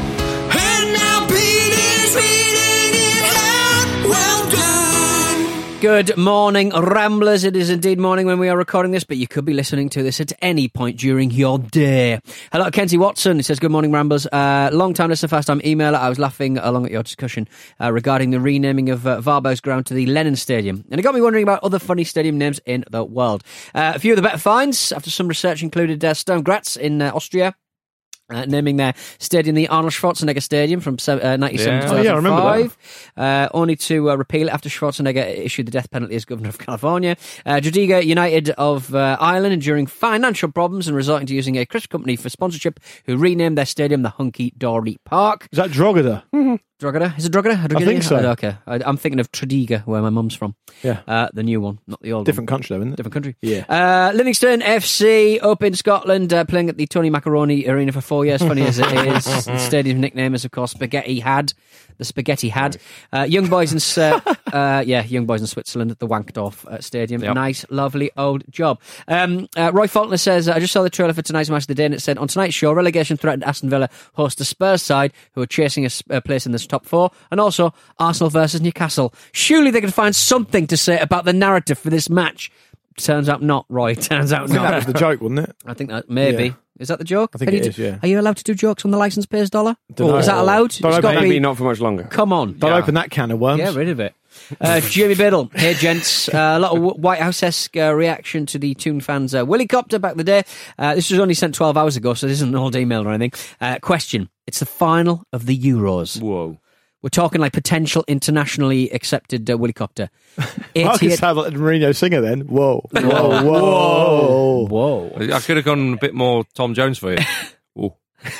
And now Pete is reading it out. Well done. Good morning, Ramblers. It is indeed morning when we are recording this, but you could be listening to this at any point during your day. Hello, Kenzie Watson. He says, good morning, Ramblers. Uh, long time listener, first time emailer. I was laughing along at your discussion uh, regarding the renaming of uh, Warburg's ground to the Lennon Stadium. And it got me wondering about other funny stadium names in the world. Uh, a few of the better finds, after some research, included uh, Sturm Graz in uh, Austria. Uh, naming their stadium the Arnold Schwarzenegger Stadium from uh, ninety-seven to two thousand five. Oh, yeah, I remember that. Uh, only to uh, repeal it after Schwarzenegger issued the death penalty as governor of California. Uh, Drogheda United of uh, Ireland, enduring financial problems and resorting to using a Chris company for sponsorship, who renamed their stadium the Hunky Dory Park. Is that Drogheda? Mm-hmm. Drogheda? Is it Drogheda? I think so. Oh, okay. I, I'm thinking of Tredegar, where my mum's from. Yeah. Uh, the new one, not the old Different one. country, though, isn't it? Different country. Yeah. Uh, Livingston F C up in Scotland, uh, playing at the Tony Macaroni Arena for four years. Funny as it is, the stadium's nickname is, of course, Spaghetti Had. The Spaghetti Had. Uh, young boys in uh, uh, yeah, young boys in Switzerland at the Wankdorf uh, Stadium. Yep. Nice, lovely old job. Um, uh, Roy Faulkner says, I just saw the trailer for tonight's match of the day, and it said, on tonight's show, relegation threatened Aston Villa host the Spurs side, who are chasing a, a place in this top four, and also Also, Arsenal versus Newcastle. Surely they could find something to say about the narrative for this match. Turns out not, Roy. Turns out I think not. that was the joke, wasn't it? I think that maybe. Yeah. Is that the joke? I think Can it you is, do, yeah. Are you allowed to do jokes on the licence pays dollar? Dunno. Is that allowed? Don't It's got to Maybe be. not for much longer. Come on. Don't Yeah. open that can of worms. Get rid of it. Uh, Jamie Biddle. Hey, gents. Uh, a lot of White House-esque uh, reaction to the Toon fans' uh, Willy Copter back in the day. Uh, this was only sent twelve hours ago, so this isn't an old email or anything. Uh, question. It's the final of the Euros. Whoa. We're talking like potential internationally accepted uh, Willy Copter. I could sound like the Mourinho singer then. Whoa. Whoa. Whoa. Whoa. I could have gone a bit more Tom Jones for you. Ooh.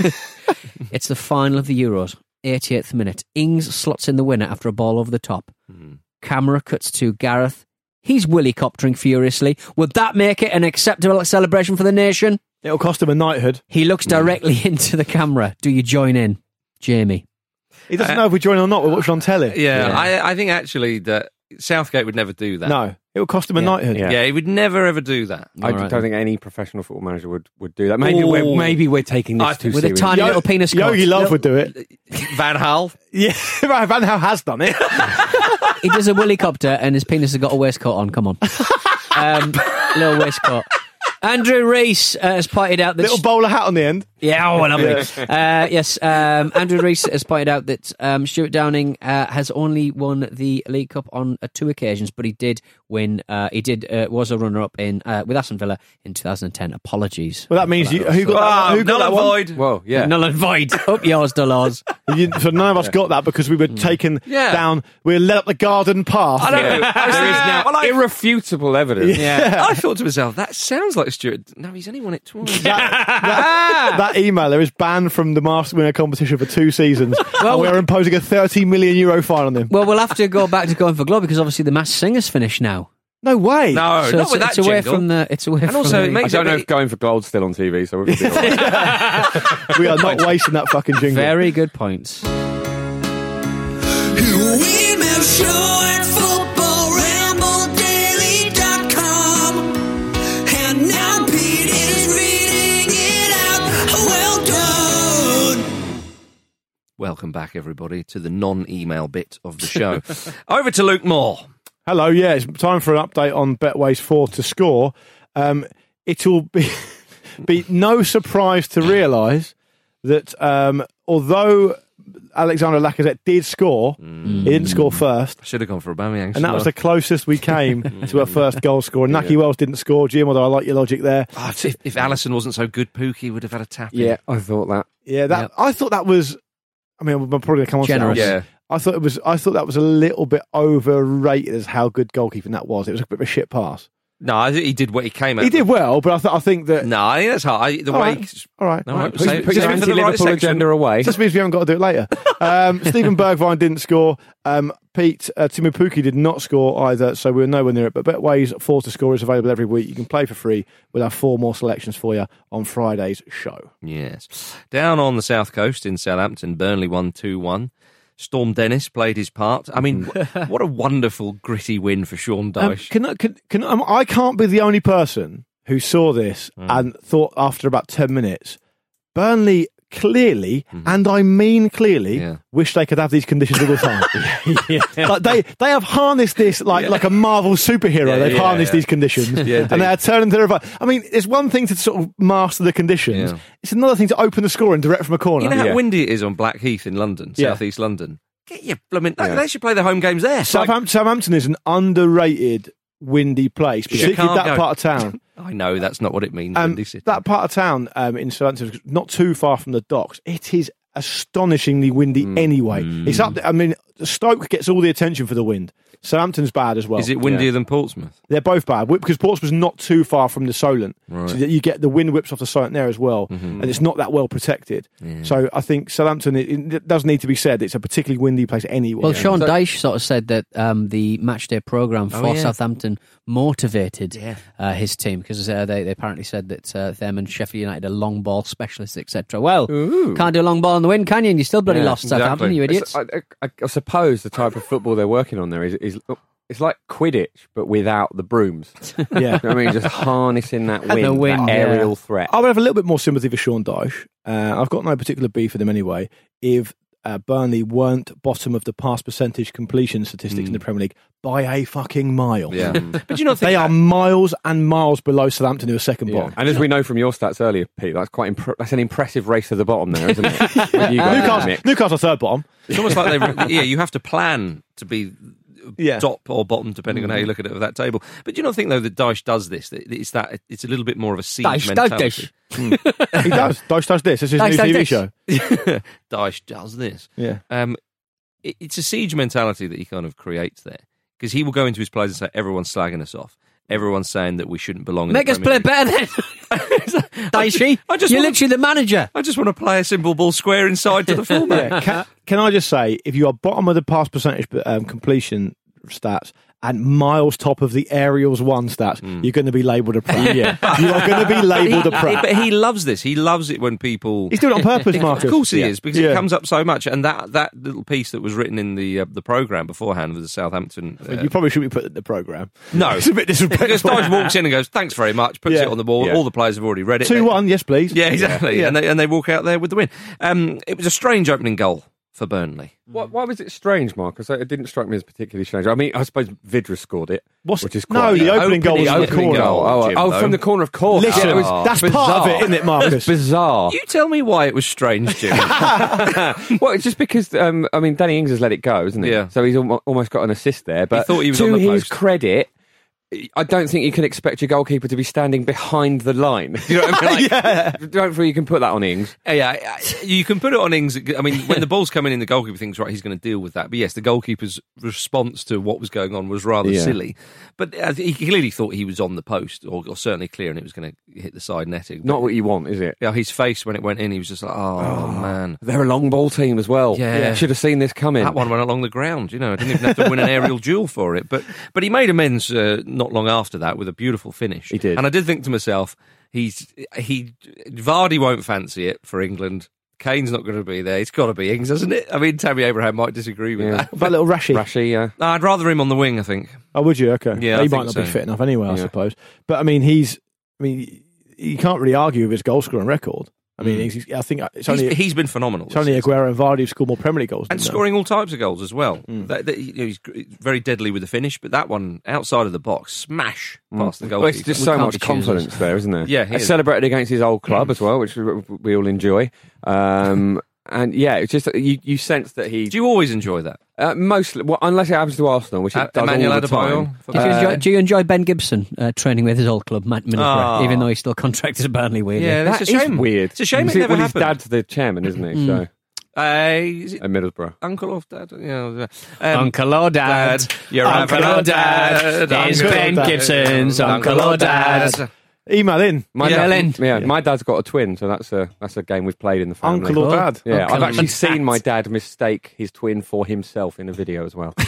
It's the final of the Euros. eighty-eighth minute. Ings slots in the winner after a ball over the top. Mm. Camera cuts to Gareth. He's Willy Coptering furiously. Would that make it an acceptable celebration for the nation? It'll cost him a knighthood. He looks directly into the camera. Do you join in, Jamie? He doesn't know if we join or not. We're watching on telly. Yeah, Yeah. I, I think actually that Southgate would never do that. No. It'll cost him a Yeah. knighthood. Yeah. Yeah, he would never ever do that. I All right, don't then. think any professional football manager would, would do that. Maybe Ooh. we're maybe we're taking this I- too With a seriously. tiny Yo- little penis cut. Yogi Love Little- would do it. Van Gaal. Yeah. Van Gaal has done it. He does a Willy Copter and his penis has got a waistcoat on. Come on. Um, little waistcoat. Andrew Rees uh, has pointed out that... Little bowler hat on the end. Yeah, oh, lovely. uh, yes, um, Andrew Rees has pointed out that um, Stuart Downing uh, has only won the League Cup on uh, two occasions, but he did win. Uh, he did uh, was a runner-up in uh, with Aston Villa in two thousand ten. Apologies. Well, that means you, who got Ah, that, who got null that and one? void. Well, yeah. Null and void. Up yours, Dolores. You, so none of us got that because we were taken Yeah. down. We were led up the garden path. I don't know. There is now Well, I- irrefutable evidence. Yeah. I thought to myself, that sounds like Stuart. No, he's only won it twice. that, that emailer is banned from the Master Winner competition for two seasons. Well, and we're we- imposing a thirty million euro fine on him. Well, we'll have to go back to going for glory because obviously the Masked Singer's finished now. No way. No, so not it's, with that it's away jingle. from the. It's away And from also, the, it I makes don't it know a if going for gold's still on T V, so we're going to be all right. We are not wasting that fucking jingle. Very good points. Email show at football ramble daily dot com. And now Pete is reading it out. Well done. Welcome back, everybody, to the non-email bit of the show. Over to Luke Moore. Hello, yeah, it's time for an update on Betway's four to score. Um, it'll be be no surprise to realise that um, although Alexander Lacazette did score. Mm. He didn't score first. Should have gone for Aubameyang. And that was the closest we came to a first goal score. And Naki yeah. Wells didn't score, Jim, although I like your logic there. Oh, if, if Alisson wasn't so good, Pookie would have had a tap. Yeah, I thought that. Yeah, that yep. I thought that was. I mean, I'm probably going to come on generous. to that. Yeah. I thought it was. I thought that was a little bit overrated as how good goalkeeping that was. It was a bit of a shit pass. No, I think he did what he came at. He did well, but I, th- I think that. No, I think that's hard. I, the all way. Right. All right. No, all right. right. Say, put your anti-Liverpool right agenda away. Just means we haven't got to do it later. Um, Stephen Bergwijn didn't score. Um, Pete uh, Timu Pukki did not score either, so we were nowhere near it. But Betway's Four to Score is available every week. You can play for free. We'll have four more selections for you on Friday's show. Yes. Down on the south coast in Southampton, Burnley won two one. Storm Dennis played his part. I mean, what a wonderful, gritty win for Sean Dyche. Um, can I, can, can, um, I can't be the only person who saw this mm. and thought after about ten minutes, Burnley clearly, mm-hmm. and I mean clearly, yeah. wish they could have these conditions all the time. yeah. Like they, they have harnessed this like, yeah. like a Marvel superhero. Yeah, They've yeah, harnessed yeah. these conditions. yeah, and they are turning their revi- I mean, it's one thing to sort of master the conditions. Yeah. It's another thing to open the score and direct from a corner. You know how yeah. windy it is on Blackheath in London, yeah. southeast London? Get your blooming... Yeah. They should play their home games there. Southampton, like, Southampton is an underrated windy place, particularly that part of town. I know that's not what it means. Um, windy city. That part of town um, in Southampton is not too far from the docks. It is astonishingly windy mm. anyway. Mm. It's up there. I mean, Stoke gets all the attention for the wind. Southampton's bad as well. Is it windier yeah. than Portsmouth? They're both bad because Portsmouth's not too far from the Solent, right. so that you get the wind whips off the Solent there as well, mm-hmm. and it's not that well protected. Yeah. So I think Southampton, it, it does need to be said, it's a particularly windy place anyway. Well, yeah. Sean so, Dyche sort of said that um, the matchday programme for oh, yeah. Southampton motivated yeah. uh, his team because uh, they, they apparently said that uh, them and Sheffield United are long ball specialists, et cetera. Well, Ooh. Can't do a long ball in the wind, can you? And you still bloody yeah, lost exactly. Southampton, you idiots. I, I, I suppose the type of football they're working on there is, is it's like Quidditch, but without the brooms. Yeah. You know what I mean? Just harnessing that wind, the wind that aerial yeah. threat. I would have a little bit more sympathy for Sean Dyche. Uh, I've got no particular beef with him anyway. If uh, Burnley weren't bottom of the pass percentage completion statistics mm. in the Premier League by a fucking mile. Yeah. But you know, they are miles and miles below Southampton, who are second yeah. bottom. And as we know from your stats earlier, Pete, that's quite imp- that's an impressive race to the bottom there, isn't it? you Newcastle, Newcastle third bottom. It's almost like they, yeah, you have to plan to be yeah. top or bottom, depending mm. on how you look at it of that table. But do you not think though that Dyche does this? That it's that it's a little bit more of a siege Dyche, mentality. Dyche. Mm. He does. Dyche does this. This is his Dyche, new T V Dyche. show. Dyche does this. Yeah. Um, it, it's a siege mentality that he kind of creates there because he will go into his players and say, "Everyone's slagging us off. Everyone's saying that we shouldn't belong in Make the us play Premier better then. Dyche, I just you're wanna, literally the manager. I just want to play a simple ball square inside to the fullback. Yeah. Can, can I just say, if you are bottom of the pass percentage um, completion stats and miles top of the aerials one stats, mm. you're going to be labelled a prat. Yeah. You are going to be labelled a prat. But he loves this. He loves it when people... He's doing it on purpose, Marcus. Of course he yeah. is, because yeah. it comes up so much. And that, that little piece that was written in the uh, the programme beforehand with the Southampton... Uh, you probably shouldn't be putting it in the programme. No. It's a bit disrespectful. Because Dyche walks in and goes, thanks very much, puts yeah. it on the board. Yeah. All the players have already read it. two one, yes please. Yeah, exactly. Yeah. And, they, and they walk out there with the win. Um, it was a strange opening goal for Burnley. Why, why was it strange, Marcus? It didn't strike me as particularly strange. I mean, I suppose Vidra scored it, What's, which is no, quite... the opening, opening goal was the in the opening corner. Goal. Oh, Jim, oh from the corner, of course. Listen, oh, it was, that's bizarre. part of it, isn't it, Marcus? Bizarre. You tell me why it was strange, Jim. Well, it's just because, um, I mean, Danny Ings has let it go, isn't he? Yeah. So he's al- almost got an assist there. But he thought he was to on the his post. credit... I don't think you can expect your goalkeeper to be standing behind the line. You know what I mean? Like, yeah. Don't feel you can put that on Ings. Yeah, you can put it on Ings. I mean, when the ball's coming in, the goalkeeper thinks, right, he's going to deal with that. But yes, the goalkeeper's response to what was going on was rather yeah. silly. But uh, he clearly thought he was on the post, or, or certainly clear, and it was going to hit the side netting. But, Not what you want, is it? Yeah, his face when it went in, he was just like, oh, oh man. They're a long ball team as well. Yeah. yeah. Should have seen this coming. That one went along the ground, you know. I didn't even have to win an aerial duel for it. But but he made amends uh, not long after that with a beautiful finish. He did. And I did think to myself, he's he Vardy won't fancy it for England. Kane's not going to be there. It's got to be Ings, hasn't it? I mean, Tammy Abraham might disagree with Yeah. that. That little Rashi. Rashi, yeah. No, I'd rather him on the wing, I think. Oh, would you? Okay. Yeah, he I might think not so. be fit enough anyway, I Yeah. suppose. But I mean, he's. I mean, you can't really argue with his goal scoring record. I mean, Mm. he's, I think it's He's, only he's been phenomenal. it's only this season. Aguero and Vardy who scored more Premier League goals, And than scoring all types of goals as well. Mm. That, that, you know, he's very deadly with the finish, but that one outside of the box, smash past the Well, goalkeeper. it's just We so can't much be confidence there, isn't there? Yeah, he He is. celebrated against his old club as well, which we we all enjoy. Um, and yeah, it's just you. You sense that he. Do you always enjoy that? Uh, mostly, well, unless it happens to Arsenal, which it Uh, does Emmanuel all the Adebayo? time. Did you enjoy, do you enjoy Ben Gibson uh, training with his old club, Matt Middlesbrough, Oh. even though he's still contracted to Burnley? Weirdly. Yeah, that's That a is shame. weird. It's a shame He's- it never well, happened. He's dad's the chairman, isn't he? So Uh, is it at Middlesbrough. uncle or dad? Yeah, um, Uncle or dad? Dad. You're Uncle having or a dad? dad. Is Uncle Ben or dad. Gibson's uncle or dad? Email in. My Yeah. dad, yeah, my dad's got a twin, so that's a that's a game we've played in the family. Uncle or dad? Yeah, Uncle I've actually and seen dad. my dad mistake his twin for himself in a video as well.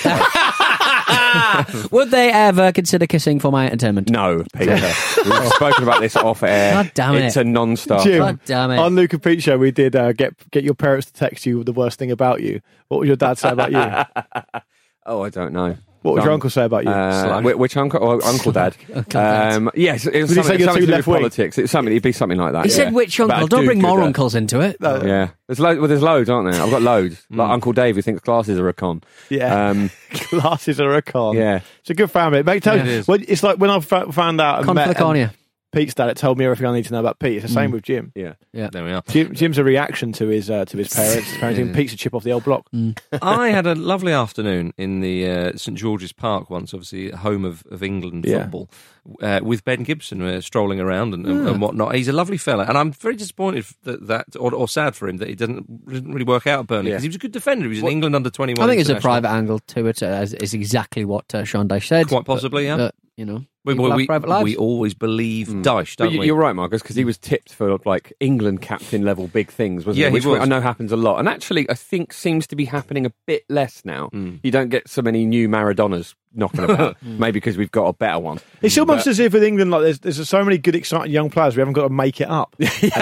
Would they ever consider kissing for my entertainment? No, Peter. We've spoken about this off air. God damn it. It's a non-starter. Jim, God damn it. on Luke and Pete show, we did uh, get get your parents to text you the worst thing about you. What would your dad say about you? Oh, I don't know. What would your Um, uncle say about you? Uh, which, which uncle? Or uncle dad? dad. Um, yes, it was Would he say something, you're something too to do with left-wing? politics. It's something. It'd be something like that. He yeah. said which About uncle? a Don't bring more do-gooder. uncles into it. Yeah, there's loads. Well, there's loads, aren't there? I've got loads. Like Uncle Dave, who thinks glasses are a con. Yeah. Um, Glasses are a con. yeah. It's a good family. Mate, tell Yeah, you, it is. well, it's like when I fa- found out and Con for met the cornea. um, Pete's dad, it told me everything I need to know about Pete. It's the same with Jim. Yeah. Yeah. There we are. Jim. Jim's a reaction to his uh, to his parents. His parents giving Pete's a chip off the old block. I had a lovely afternoon in the uh, St George's Park once, obviously home of, of England Yeah. football, uh, with Ben Gibson uh, strolling around and, and, and whatnot. He's a lovely fella, and I'm very disappointed that, that or, or sad for him that he didn't didn't really work out at Burnley Yeah. because he was a good defender. He was in England under twenty-one. I think it's a international. private angle to it. Uh, is, is exactly what uh, Sean Dyche said. Quite possibly, yeah. But, you know, We, people have we, private lives. we always believe Dyche, But don't you- we? you're right, Marcus, because he was tipped for like England captain level big things, wasn't Yeah, he? he Which was. I know happens a lot, and actually, I think seems to be happening a bit less now. Mm. You don't get so many new Maradonas knocking about, maybe because we've got a better one. It's almost as if with England, like there's, there's so many good, exciting young players, we haven't got to make it up.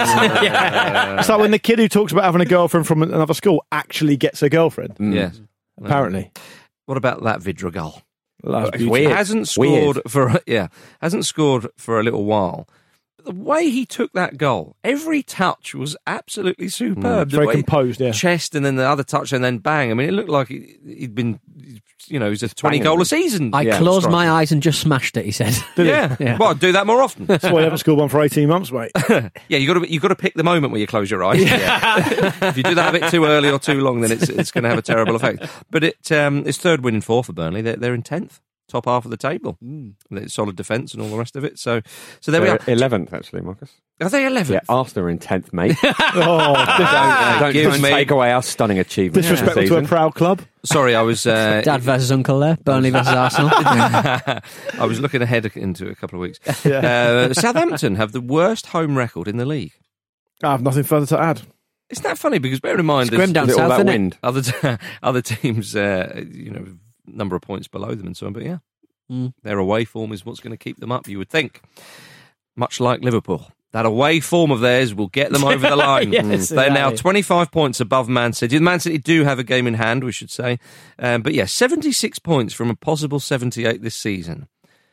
It's like when the kid who talks about having a girlfriend from another school actually gets a girlfriend. Yes. Apparently, What about that Vidrigal? That's It's beautiful. weird. Hasn't Weird. scored for yeah, hasn't scored for a little while. But the way he took that goal, every touch was absolutely superb. The Very way- composed, yeah. chest and then the other touch and then bang. I mean, it looked like he, he'd been, you know, he's a twenty banging goal a them. season. I Yeah, closed striker. my eyes and just smashed it, he said. Yeah. Yeah. Well, I'd do that more often. That's why you haven't scored one for eighteen months, mate. Yeah, you got to you got to pick the moment where you close your eyes. If you do that a bit too early or too long, then it's it's going to have a terrible effect. But it um, it's third win in four for Burnley. They're, they're in tenth, top half of the table. Mm. Solid defence and all the rest of it. So so there we are. eleventh, actually, Marcus. Are they eleventh? Yeah, Arsenal are in tenth, mate. Oh, don't don't, give don't me- take away our stunning achievement. disrespectful this to a season. proud club. Sorry, I was uh, Dad versus uncle there. Burnley versus Arsenal. I was looking ahead into a couple of weeks. Uh, Southampton have the worst home record in the league. I have nothing further to add. Isn't that funny? Because bear in mind, It's grim down Is it all south, that innit? wind? other t- other teams, uh, you know, number of points below them and so on. But yeah, Mm. their away form is what's going to keep them up. You would think, much like Liverpool, that away form of theirs will get them over the line. Yes, They're now exactly. twenty-five points above Man City. Man City do have a game in hand, we should say, um, but yeah, seventy-six points from a possible seventy-eight this season.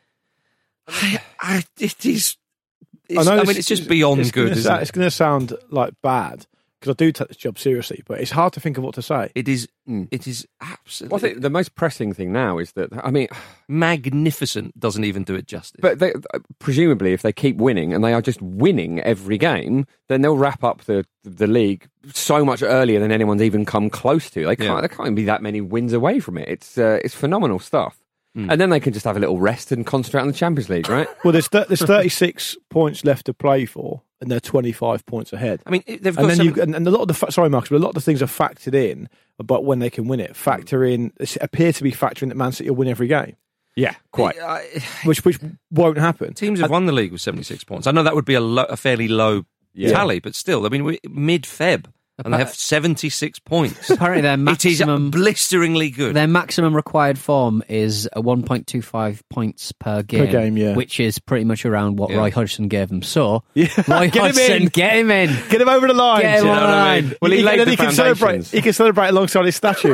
I, I, it is. It's, I, know mean, this- it's just beyond it's good, gonna isn't sa- it? It's going to sound like bad because I do take this job seriously, but it's hard to think of what to say. It is. Mm. It is Well, I absolutely think the most pressing thing now is that, I mean, magnificent. Doesn't even do it justice. but they, presumably if they keep winning and they are just winning every game, then they'll wrap up the the league so much earlier than anyone's even come close to. They can't. Yeah. There can't be that many wins away from it. It's uh, it's phenomenal stuff. Mm. And then they can just have a little rest and concentrate on the Champions League, right? Well, there's th- there's thirty-six points left to play for, and they're twenty-five points ahead. I mean, it- they've got And then seven- you and, and a lot of the fa- sorry, Marcus, but a lot of the things are factored in about when they can win it. Factor in, it appear to be factoring that Man City will win every game, Yeah, quite. I- which which won't happen. teams have won the league with seventy-six points. I know that would be a, lo- a fairly low Yeah. tally, but still, I mean, we're mid-Feb, and they have seventy-six points. Apparently their It is maximum blisteringly good. their maximum required form is a one point two five points per game, game, yeah. which is pretty much around what Yeah. Roy Hodgson gave them. So, Yeah. Roy Get him Hodgson, in. get him in. Get him over the line. Get him Do you on know the what I line. mean? Well, he He- laid then the he can celebrate. foundations. He can celebrate alongside his statue.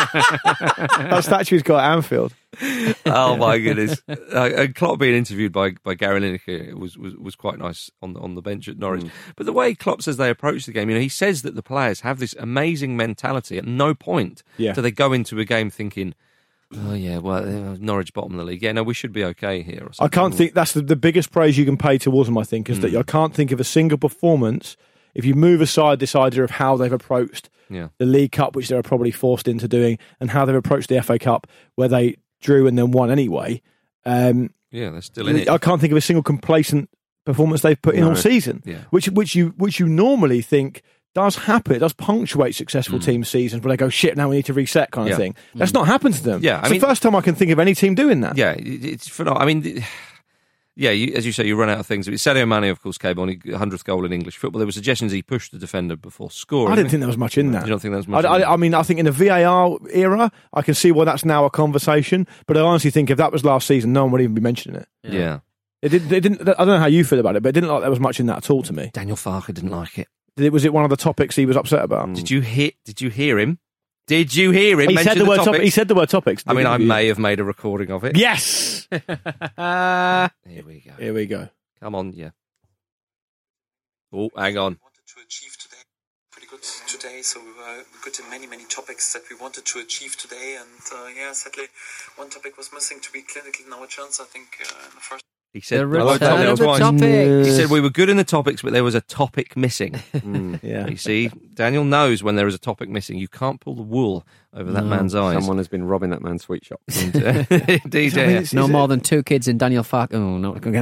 That statue's got at Anfield. Oh my goodness! Uh, and Klopp being interviewed by, by Gary Lineker was, was was quite nice on the, on the bench at Norwich. But the way Klopp says they approach the game, you know, he says that the players have this amazing mentality. At no point Yeah. do they go into a game thinking, "Oh yeah, well, uh, Norwich bottom of the league. Yeah, no, we should be okay here." Or something. I can't think that's the, the biggest praise you can pay towards them. I think is that I can't think of a single performance if you move aside this idea of how they've approached Yeah. the League Cup, which they were probably forced into doing, and how they've approached the F A Cup, where they drew and then won anyway. Um, Yeah, they're still in it. I can't think of a single complacent performance they've put in No. all season, Yeah. which which you which you normally think does happen. It does punctuate successful team seasons where they go, shit, now we need to reset kind of Mm. Yeah. thing. That's not happened to them. Yeah, I it's mean- the first time I can think of any team doing that. Yeah, it- it's phenomenal. I mean, th- yeah, you, as you say, you run out of things. Sadio Mane, of course, came on, his hundredth goal in English football. There were suggestions he pushed the defender before scoring. I didn't think there was much in that. You don't think there was much I, in I, I mean, I think in the V A R era, I can see why that's now a conversation. But I honestly think if that was last season, no one would even be mentioning it. Yeah. yeah. It didn't. It didn't. I don't know how you feel about it, but it didn't look like there was much in that at all to me. Daniel Farke didn't like it. Did it was it one of the topics he was upset about? Did you hear? Did you hear him? Did you hear him? He mention said the, word topics? topic. He said the word topics. I mean, I didn't you? may have made a recording of it. Yes. Here we go. Here we go. Come on, yeah. Oh, hang on. wanted to achieve today pretty good today, so we were good in many many topics that we wanted to achieve today, and uh, yeah, sadly one topic was missing to be clinical in our chance. I think uh, in the first He said, The I like return that. That of was the wise. topic. He said we were good in the topics, but there was a topic missing. Mm. Yeah. You see, Daniel knows when there is a topic missing. You can't pull the wool over that No. man's eyes. Someone has been robbing that man's sweet shop. Indeed, I mean, yeah. it's- No is more it- than two kids in Daniel Farke. Oh, no, I can't get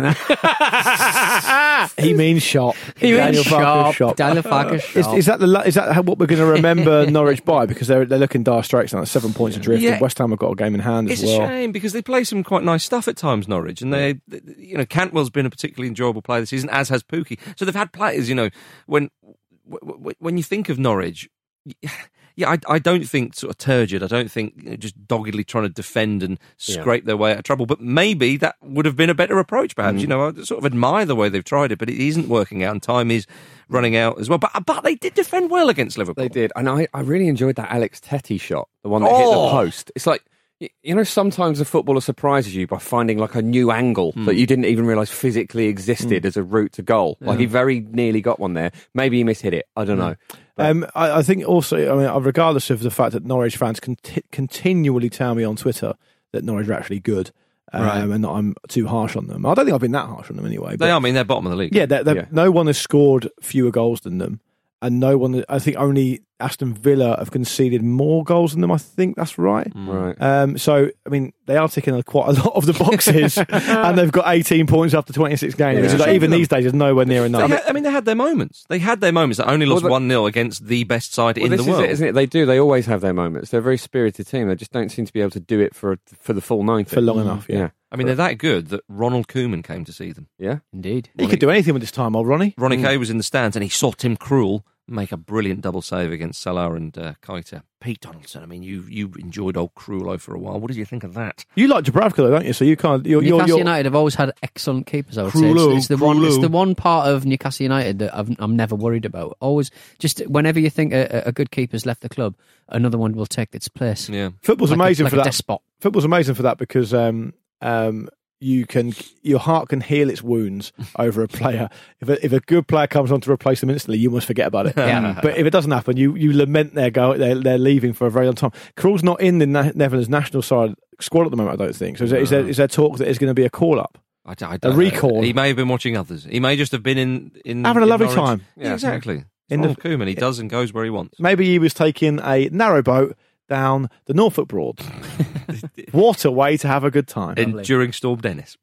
that. He means shop. He means Daniel Farke's shop. Daniel Farke's Is, shop. is that the la- is that how, what we're going to remember Norwich by? Because they're they're looking dire straits now. Seven points adrift. Yeah. And West Ham have got a game in hand It's as well. a shame because they play some quite nice stuff at times, Norwich, and they, they- you know, Cantwell's been a particularly enjoyable player this season, as has Pookie. So they've had players, you know, when w- w- when you think of Norwich, yeah, I, I don't think sort of turgid. I don't think you know, just doggedly trying to defend and scrape their way out of trouble. But maybe that would have been a better approach, perhaps. Mm. You know, I sort of admire the way they've tried it, but it isn't working out, and time is running out as well. But but they did defend well against Liverpool. They did, and I, I really enjoyed that Alex Tetty shot, the one that hit Oh. the post. It's like, y- you know, sometimes a footballer surprises you by finding like a new angle that you didn't even realise physically existed as a route to goal. Like he very nearly got one there. Maybe he mishit it. I don't know. Um, I, I think also, I mean, regardless of the fact that Norwich fans conti- continually tell me on Twitter that Norwich are actually good, um, Right. and that I'm too harsh on them. I don't think I've been that harsh on them anyway. They but- are, I mean, they're bottom of the league. Yeah, they're, they're, Yeah. no one has scored fewer goals than them, and no one. I think only Aston Villa have conceded more goals than them. I think that's right. Right. Um, so, I mean, they are ticking quite a lot of the boxes, and they've got eighteen points after twenty-six games. Yeah. So like, even these days, there's nowhere near They enough. had, I mean, they had their moments. They had their moments. They only lost Well, the- one nil against the best side Well, in this the world. is it, isn't it? They do. They always have their moments. They're a very spirited team. They just don't seem to be able to do it for for the full ninety For long enough, yeah. Yeah. I mean, they're that good that Ronald Koeman came to see them. Yeah. Indeed. He could do anything with this time, old Ronnie. Ronnie Kay was in the stands and he saw Tim Krul make a brilliant double save against Salah and uh, Keita. Pete Donaldson, I mean, you you enjoyed old Krulo for a while. What did you think of that? You like Dubravka, though, don't you? So you can't. You're, you're, Newcastle you're, United have always had excellent keepers. I would say it's, Krulu, it's the one. It's Krulu. the one part of Newcastle United that I've, I'm never worried about. Always, just whenever you think a, a good keeper's left the club, another one will take its place. Yeah, Football's Like a- amazing like for a that. despot. Football's amazing for that because um, um, you can your heart can heal its wounds over a player. If a, if a good player comes on to replace them instantly, you must forget about it. Yeah. But if it doesn't happen, you, you lament their go they're, they're leaving for a very long time. Krul's not in the Na- Netherlands national side squad at the moment, I don't think. So is there, is there, is there talk that it's going to be a call up? I, d- I A don't know. recall. He may have been watching others. He may just have been in in Having a in lovely Norwich. time. Yeah, exactly. In In the- Ronald Koeman, he does and goes where he wants. Maybe he was taking a narrow boat down the Norfolk Broad. What a way to have a good time. In, during Storm Dennis.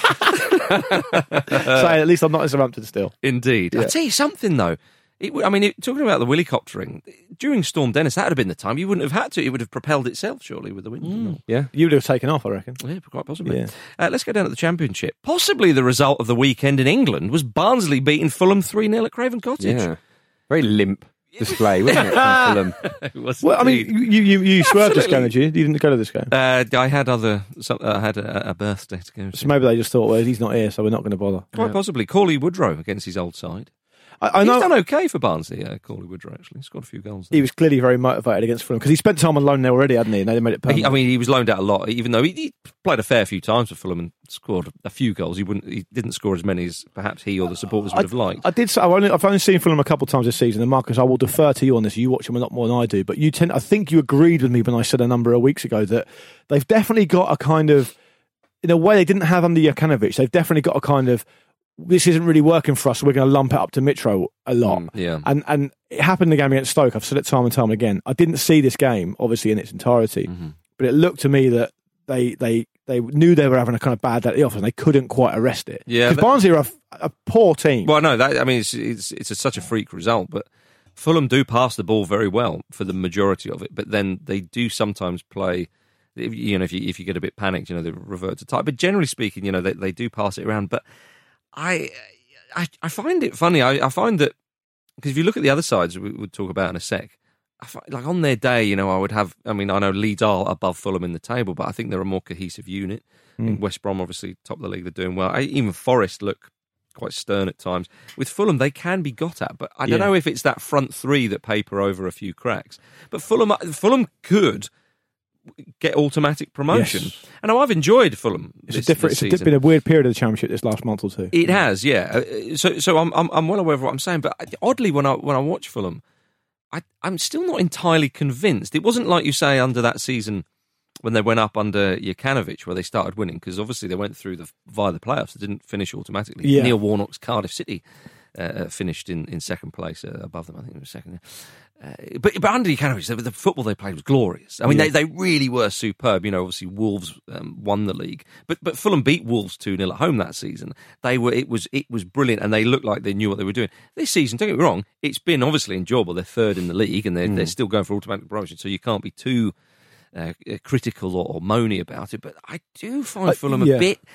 So at least I'm not in Southampton still. Indeed. Yeah. I'll tell you something, though. It, w- I mean, it, talking about the helicoptering, during Storm Dennis, that would have been the time. You wouldn't have had to. It would have propelled itself, surely, with the wind. and all. Yeah. You would have taken off, I reckon. Yeah, quite possibly. Yeah. Uh, let's go down to the Championship. Possibly the result of the weekend in England was Barnsley beating Fulham three nil at Craven Cottage. Yeah. Very limp display, wasn't it? From Fulham? It was Well, I mean, indeed. you you, you swerved this Absolutely. game, did you? You didn't go to this game. Uh, I had other. Some, I had a, a birthday to go to. So maybe they just thought, well, he's not here, so we're not going to bother. Quite possibly. Corley Woodrow against his old side. I, I He's done know okay for Barnsley, uh, Corley Woodrow, actually. He's scored a few goals. he was clearly very motivated against Fulham because he spent time on loan there already, hadn't he? And they made it He- permanent. I mean, he was loaned out a lot, even though he, he played a fair few times for Fulham and scored a few goals. He wouldn't. He didn't score as many as perhaps he or the supporters would have liked. I did. say- I've only, I've only seen Fulham a couple of times this season, and Marcus, I will defer to you on this. You watch them a lot more than I do, but you tend. I think you agreed with me when I said a number of weeks ago that they've definitely got a kind of, in a way, they didn't have under Jokanovic. They've definitely got a kind of this isn't really working for us, so we're going to lump it up to Mitro a lot. Mm, yeah. And and it happened in the game against Stoke. I've said it time and time again. I didn't see this game, obviously, in its entirety, Mm-hmm. but it looked to me that they they they knew they were having a kind of bad day at the office and they couldn't quite arrest it. Yeah, Because that- Barnsley are a, a poor team. Well, no, that I mean, it's it's, it's a, such a freak result, but Fulham do pass the ball very well for the majority of it, but then they do sometimes play. You know, if you if you get a bit panicked, you know, they revert to type. But generally speaking, you know, they they do pass it around. But I I, I find it funny. I, I find that because if you look at the other sides, we would talk about in a sec. I find, like on their day, you know, I would have. I mean, I know Leeds are above Fulham in the table, but I think they're a more cohesive unit. I think West Brom, obviously, top of the league, they're doing well. I, even Forest look quite stern at times. With Fulham, they can be got at, but I don't Yeah. know if it's that front three that paper over a few cracks. But Fulham, Fulham could get automatic promotion, Yes. and I've enjoyed Fulham. It's this, a different. this It's a, season. been a weird period of the Championship this last month or two. It has, yeah. Uh, So, so I'm, I'm, I'm well aware of what I'm saying. But oddly, when I when I watch Fulham, I, I'm still not entirely convinced. It wasn't like you say under that season when they went up under Jokanovic, where they started winning, because obviously they went through the via the playoffs. They didn't finish automatically. Yeah. Neil Warnock's Cardiff City uh, finished in, in second place uh, above them. I think it was second. Uh, but, but under Jokanovic, the, the football they played was glorious. I mean, Yeah. they, they really were superb. You know, obviously Wolves um, won the league, but but Fulham beat Wolves two nil at home that season. They were it was it was brilliant, and they looked like they knew what they were doing. This season, don't get me wrong, it's been obviously enjoyable. They're third in the league, and they're Mm. they're still going for automatic promotion, so you can't be too uh, critical or, or moany about it. But I do find Uh, Fulham yeah. a bit.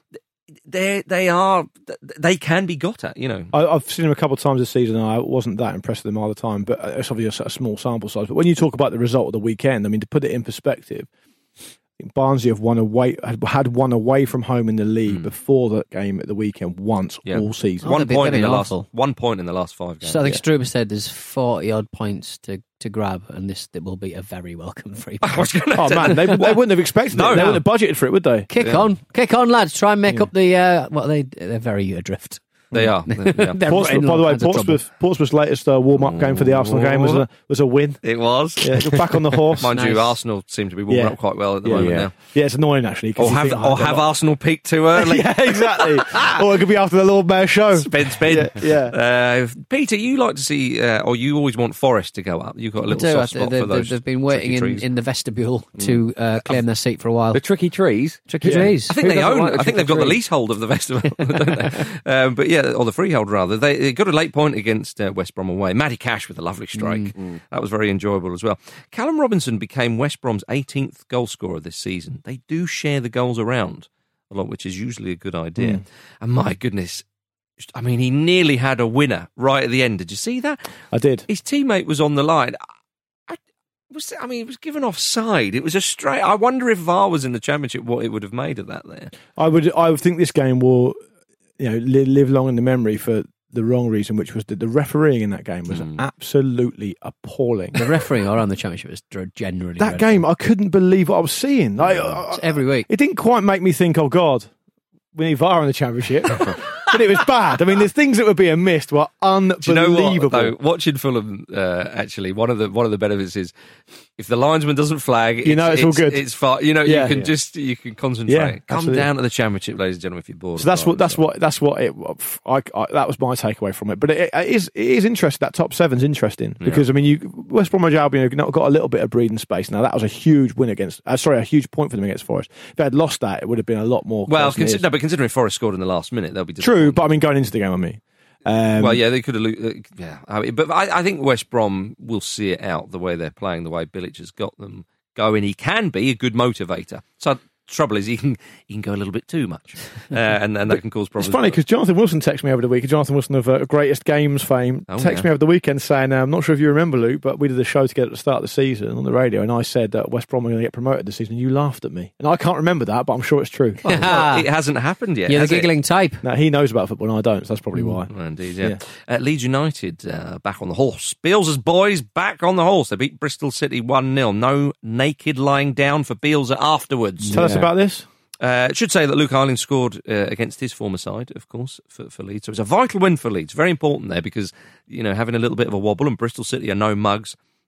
They they are they can be got at, you know. I, I've seen them a couple of times this season, and I wasn't that impressed with them all the time. But it's obviously a, a small sample size. But when you talk about the result of the weekend, I mean, to put it in perspective, I think Barnsley have won away had, had won away from home in the league before that game at the weekend once Yeah. all season. Oh, One they've been- point they've in the been last awful. one point in the last five games. So I think Yeah. Struber said there's forty odd points to, to grab, and this that will be a very welcome free I was point. gonna Oh say- man, they, they wouldn't have expected No, it. They no. wouldn't have budgeted for it, would they? Kick Yeah. on, kick on, lads! Try and make Yeah. up the uh, what they they're very adrift. They are. They- yeah. They're Portsmouth, in by the all way, kinds of trouble. Portsmouth, Portsmouth's latest uh, warm-up game for the Arsenal game was a was a win. It was. Yeah, you're back on the horse. Mind Nice. you, Arsenal seem to be warming Yeah. up quite well at the yeah, moment yeah. now. yeah, it's annoying actually. 'cause Or you have think, oh, or they're have not- Arsenal peaked too early? yeah, exactly. Or it could be after the Lord Mayor show. Spin, spin. Yeah, yeah. Uh, Peter, you like to see, uh, or you always want Forest to go up. You've got a I little do. soft I- spot they, for they, those. they've been waiting tricky in, trees. in the vestibule to uh, claim their seat for a while. The tricky trees. Tricky Yeah. trees. I think Who they doesn't own. like the I think they've got tricky the trees? leasehold of the festival, don't they? Um, but yeah, or the freehold rather. They, they got a late point against uh, West Brom away. Matty Cash with a lovely strike. That was very enjoyable as well. Callum Robinson became West Brom's eighteenth goal scorer this season. They do share the goals around a lot, which is usually a good idea. And my goodness, I mean, he nearly had a winner right at the end. Did you see that? I did. His teammate was on the line. I, was, I mean, it was given offside. It was a straight. I wonder if V A R was in the Championship, what it would have made of that there. I would. I would think this game will, you know, li- live long in the memory for the wrong reason, which was that the refereeing in that game was absolutely appalling. The refereeing around the championship is dr- generally That dreadful. game, I couldn't believe what I was seeing. Like, I- It's every week. it didn't quite make me think, oh God, we need V A R in the Championship. But it was bad. I mean, the things that were being missed were unbelievable. Do you know what? Though, watching Fulham, uh, actually, one of the one of the benefits is if the linesman doesn't flag, You know it's all good. It's fine. You know, Yeah. you can Yeah. just you can concentrate. Yeah, Come absolutely. down to the Championship, ladies and gentlemen, if you're bored. So that's of what V A R that's and what that's what it. I, I, that was my takeaway from it. But it, it is it is interesting. That top seven's interesting because I mean, you West Bromwich Albion have got a little bit of breathing space now. That was a huge win against. Uh, sorry, a huge point for them against Forest. If they had lost that, it would have been a lot more. stuff. Well, close than it consider, is. no, but considering Forest scored in the last minute, they'll be True, disappointed. but I mean, going into the game, I mean, um, Well, yeah, they could have. lo- Uh, yeah, I mean, but I, I think West Brom will see it out the way they're playing, the way Bilic has got them going. He can be a good motivator. So trouble is he can he can go a little bit too much, uh, and and that can cause problems. It's funny because Jonathan Wilson texted me over the week. Jonathan Wilson of uh, Greatest Games fame Oh, texted yeah. me over the weekend saying, uh, "I'm not sure if you remember, Luke, but we did a show together at the start of the season on the radio, and I said that West Brom were going to get promoted this season. You laughed at me, and I can't remember that, but I'm sure it's true. Oh, well, it hasn't happened yet. You're the has it? giggling type. Now he knows about football, and I don't, so that's probably why. Well, indeed, yeah. Yeah. Uh, Leeds United uh, back on the horse. Beals' boys back on the horse. They beat Bristol City one nil. No naked lying down for Beals afterwards. Tell us about this. Uh, should say that Luke Ayling scored uh, against his former side, of course, for, for Leeds. So it's a vital win for Leeds. Very important there because, you know, having a little bit of a wobble, and Bristol City are no mugs.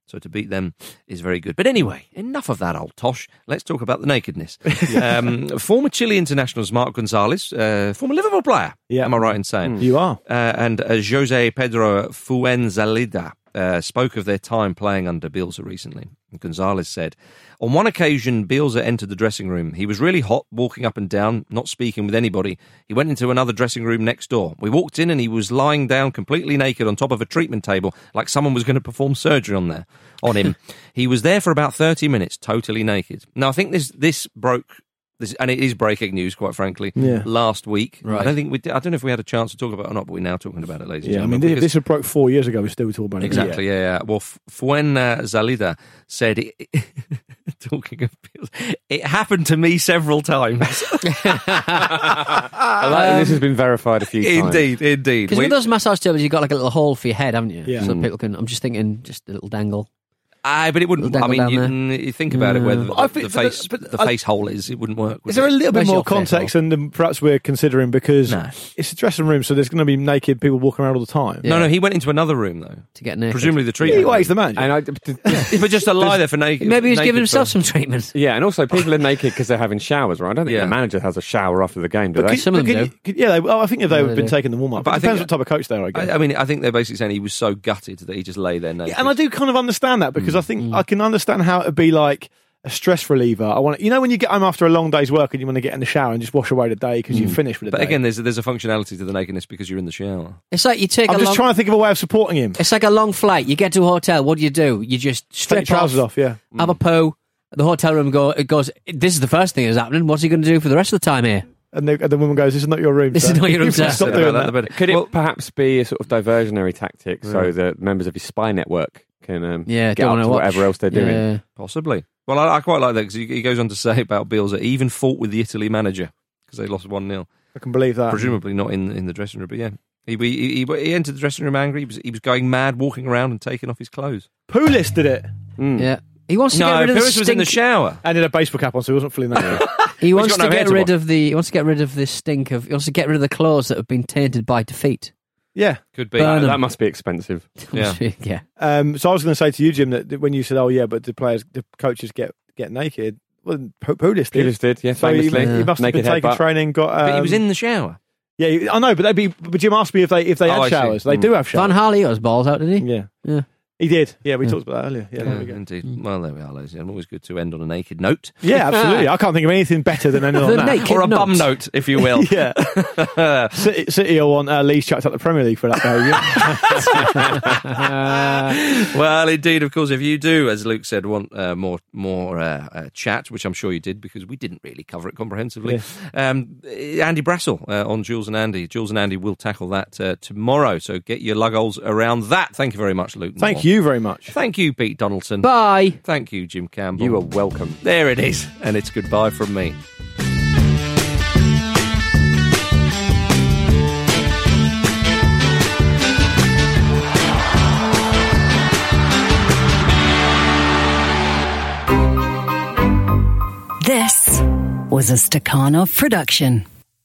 So to beat them is very good. But anyway, enough of that, old tosh. Let's talk about the nakedness. um, former Chile internationals Marc Gonzalez, uh, former Liverpool player, Yeah. am I right in saying? You are. Uh, and uh, Jose Pedro Fuenzalida uh, spoke of their time playing under Bielsa recently. Gonzalez said, on one occasion, Bielsa entered the dressing room. He was really hot, walking up and down, not speaking with anybody. He went into another dressing room next door. We walked in and he was lying down completely naked on top of a treatment table, like someone was going to perform surgery on there, on him. He was there for about thirty minutes, totally naked. Now, I think this this broke... This, and it is breaking news, quite frankly. Yeah. Last week, Right. I don't think we. Did, I don't know if we had a chance to talk about it or not, but we're now talking about it, ladies and Yeah, I gentlemen. mean, this, because- this had broke four years ago. We're still talking about it. exactly, yeah. yeah. Well, F- Fuenzalida said, it, talking of pills, it happened to me several times. I like that this has been verified a few times. Indeed, indeed. Because We- with those massage tables, you've got like a little hole for your head, haven't you? Yeah. So Mm. people can. I'm just thinking, just a little dangle. Aye, but it wouldn't. Little I mean, dangle you, down mm, you think about it, whether the, I think- the face, but- but the I- face hole is, it wouldn't work. would Is there it? a little bit Where's more your face context than, than perhaps we're considering because No. it's a dressing room, so there's going to be naked people walking around all the time. No, no. He went into another room though, to get naked. presumably the Yeah, treatment. well, he's the manager. And I, but just to lie there for naked. Maybe he's naked giving himself for- some treatment. yeah, and also people are naked because they're having showers, right? I don't think Yeah. the manager has a shower after the game, do they? Some of But them can you- can- yeah, they, well, I think if they Yeah, have been they do. taking the warm up. But But I it depends think- what type of coach they are, I guess. I, I mean, I think they're basically saying he was so gutted that he just lay there naked. Yeah, and I do kind of understand that because I think I can understand how it'd be like a stress reliever. I want, you know, when you get home after a long day's work and you want to get in the shower and just wash away the day because you're finished with the But day. again, there's there's a functionality to the nakedness because you're in the shower. It's like you take I'm a just long. trying to think of a way of supporting him. It's like a long flight. You get to a hotel. What do you do? You just Take strip your trousers off, yeah. have a poo. The hotel room go. It goes. This is the first thing that's happening. What's he going to do for the rest of the time here? And the, and the woman goes, "This is not your room. This sir." is not your room, sir. Stop Said doing about that. that, but- Could it well, perhaps be a sort of diversionary tactic so that members of his spy network can um, Yeah, get don't up wanna to watch. whatever else they're doing? Yeah. Possibly. Well, I, I quite like that because he, he goes on to say about Bielsa, he even fought with the Italy manager because they lost one nil. I can believe that. Presumably not in in the dressing room, but yeah. He, he, he, he entered the dressing room angry. He was, he was going mad, walking around and taking off his clothes. Pulis did it. Yeah. He wants to No, get rid of the Pires was in the stink- shower. And he had a baseball cap on, so he wasn't feeling that. He wants got to no hair get to rid wash. of the. He wants to get rid of this stink of. He wants to get rid of the clothes that have been tainted by defeat. yeah. Could be. Burn That, 'em. that must be expensive. Yeah. yeah. Um, so I was going to say to you, Jim, that that when you said, "Oh yeah," but the players, the coaches get get naked. Well, P- Pulis did. Pulis did, yeah, So he, famously. he must have Naked been taking headbutt. training. Got. Um, But he was in the shower. Yeah, he- I know, but they'd be. But Jim asked me if they if they Oh, I had see. showers. They Mm. do have showers. Van Harley got his balls out, did he? Yeah, Yeah. he did. Yeah, we talked about that earlier. Yeah, there we Yeah, go. indeed. Well, there we are, ladies and gentlemen. Always good to end on a naked note. Yeah, absolutely. I can't think of anything better than ending on The that. naked Or a note. bum note, if you will. Yeah, City, City will want uh, Leeds chucked up the Premier League for that behaviour. Well, indeed, of course, if you do, as Luke said, want uh, more more uh, uh, chat, which I'm sure you did because we didn't really cover it comprehensively. Um, Andy Brassel uh, on Jules and Andy. Jules and Andy will tackle that uh, tomorrow, so get your lug-holes around that. Thank you very much, Luke. Thank Moore. you very much. Thank you, Pete Donaldson. Bye. Thank you, Jim Campbell. You are welcome. There it is, and it's goodbye from me. This was a Stakhanov production.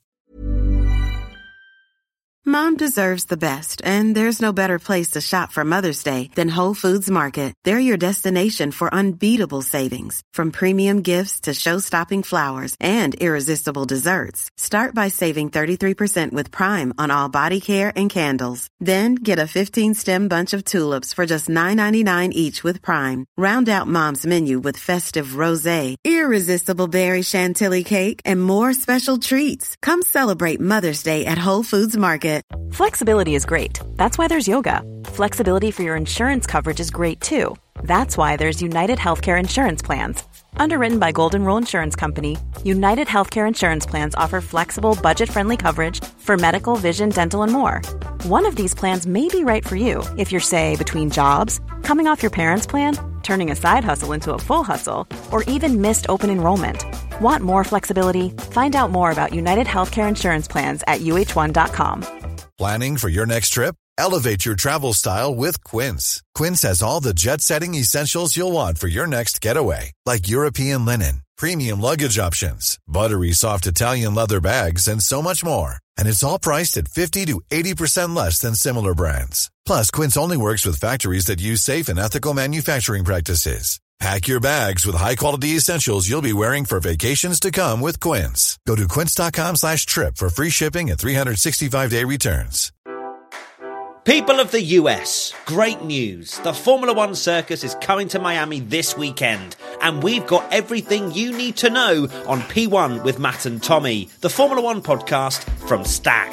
Mom deserves the best, and there's no better place to shop for Mother's Day than Whole Foods Market. They're your destination for unbeatable savings, from premium gifts to show-stopping flowers and irresistible desserts. Start by saving thirty-three percent with Prime on all body care and candles. Then get a fifteen-stem bunch of tulips for just nine ninety-nine each with Prime. Round out Mom's menu with festive rosé, irresistible berry chantilly cake, and more special treats. Come celebrate Mother's Day at Whole Foods Market. Flexibility is great. That's why there's yoga. Flexibility for your insurance coverage is great too. That's why there's United Healthcare Insurance Plans. Underwritten by Golden Rule Insurance Company, United Healthcare Insurance Plans offer flexible, budget-friendly coverage for medical, vision, dental, and more. One of these plans may be right for you if you're, say, between jobs, coming off your parents' plan, turning a side hustle into a full hustle, or even missed open enrollment. Want more flexibility? Find out more about United Healthcare Insurance Plans at U H one dot com. Planning for your next trip? Elevate your travel style with Quince. Quince has all the jet-setting essentials you'll want for your next getaway, like European linen, premium luggage options, buttery soft Italian leather bags, and so much more. And it's all priced at fifty to eighty percent less than similar brands. Plus, Quince only works with factories that use safe and ethical manufacturing practices. Pack your bags with high-quality essentials you'll be wearing for vacations to come with Quince. Go to quince.com slash trip for free shipping and three sixty-five day returns. People of the U S, great news. The Formula One circus is coming to Miami this weekend, and we've got everything you need to know on P one with Matt and Tommy, the Formula One podcast from Stack.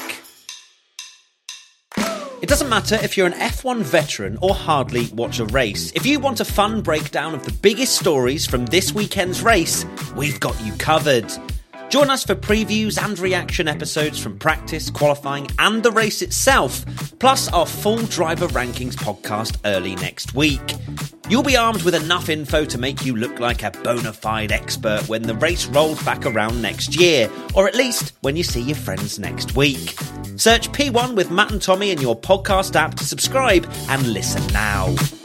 It doesn't matter if you're an F one veteran or hardly watch a race. If you want a fun breakdown of the biggest stories from this weekend's race, we've got you covered. Join us for previews and reaction episodes from practice, qualifying and the race itself, plus our full driver rankings podcast early next week. You'll be armed with enough info to make you look like a bona fide expert when the race rolls back around next year, or at least when you see your friends next week. Search P one with Matt and Tommy in your podcast app to subscribe and listen now.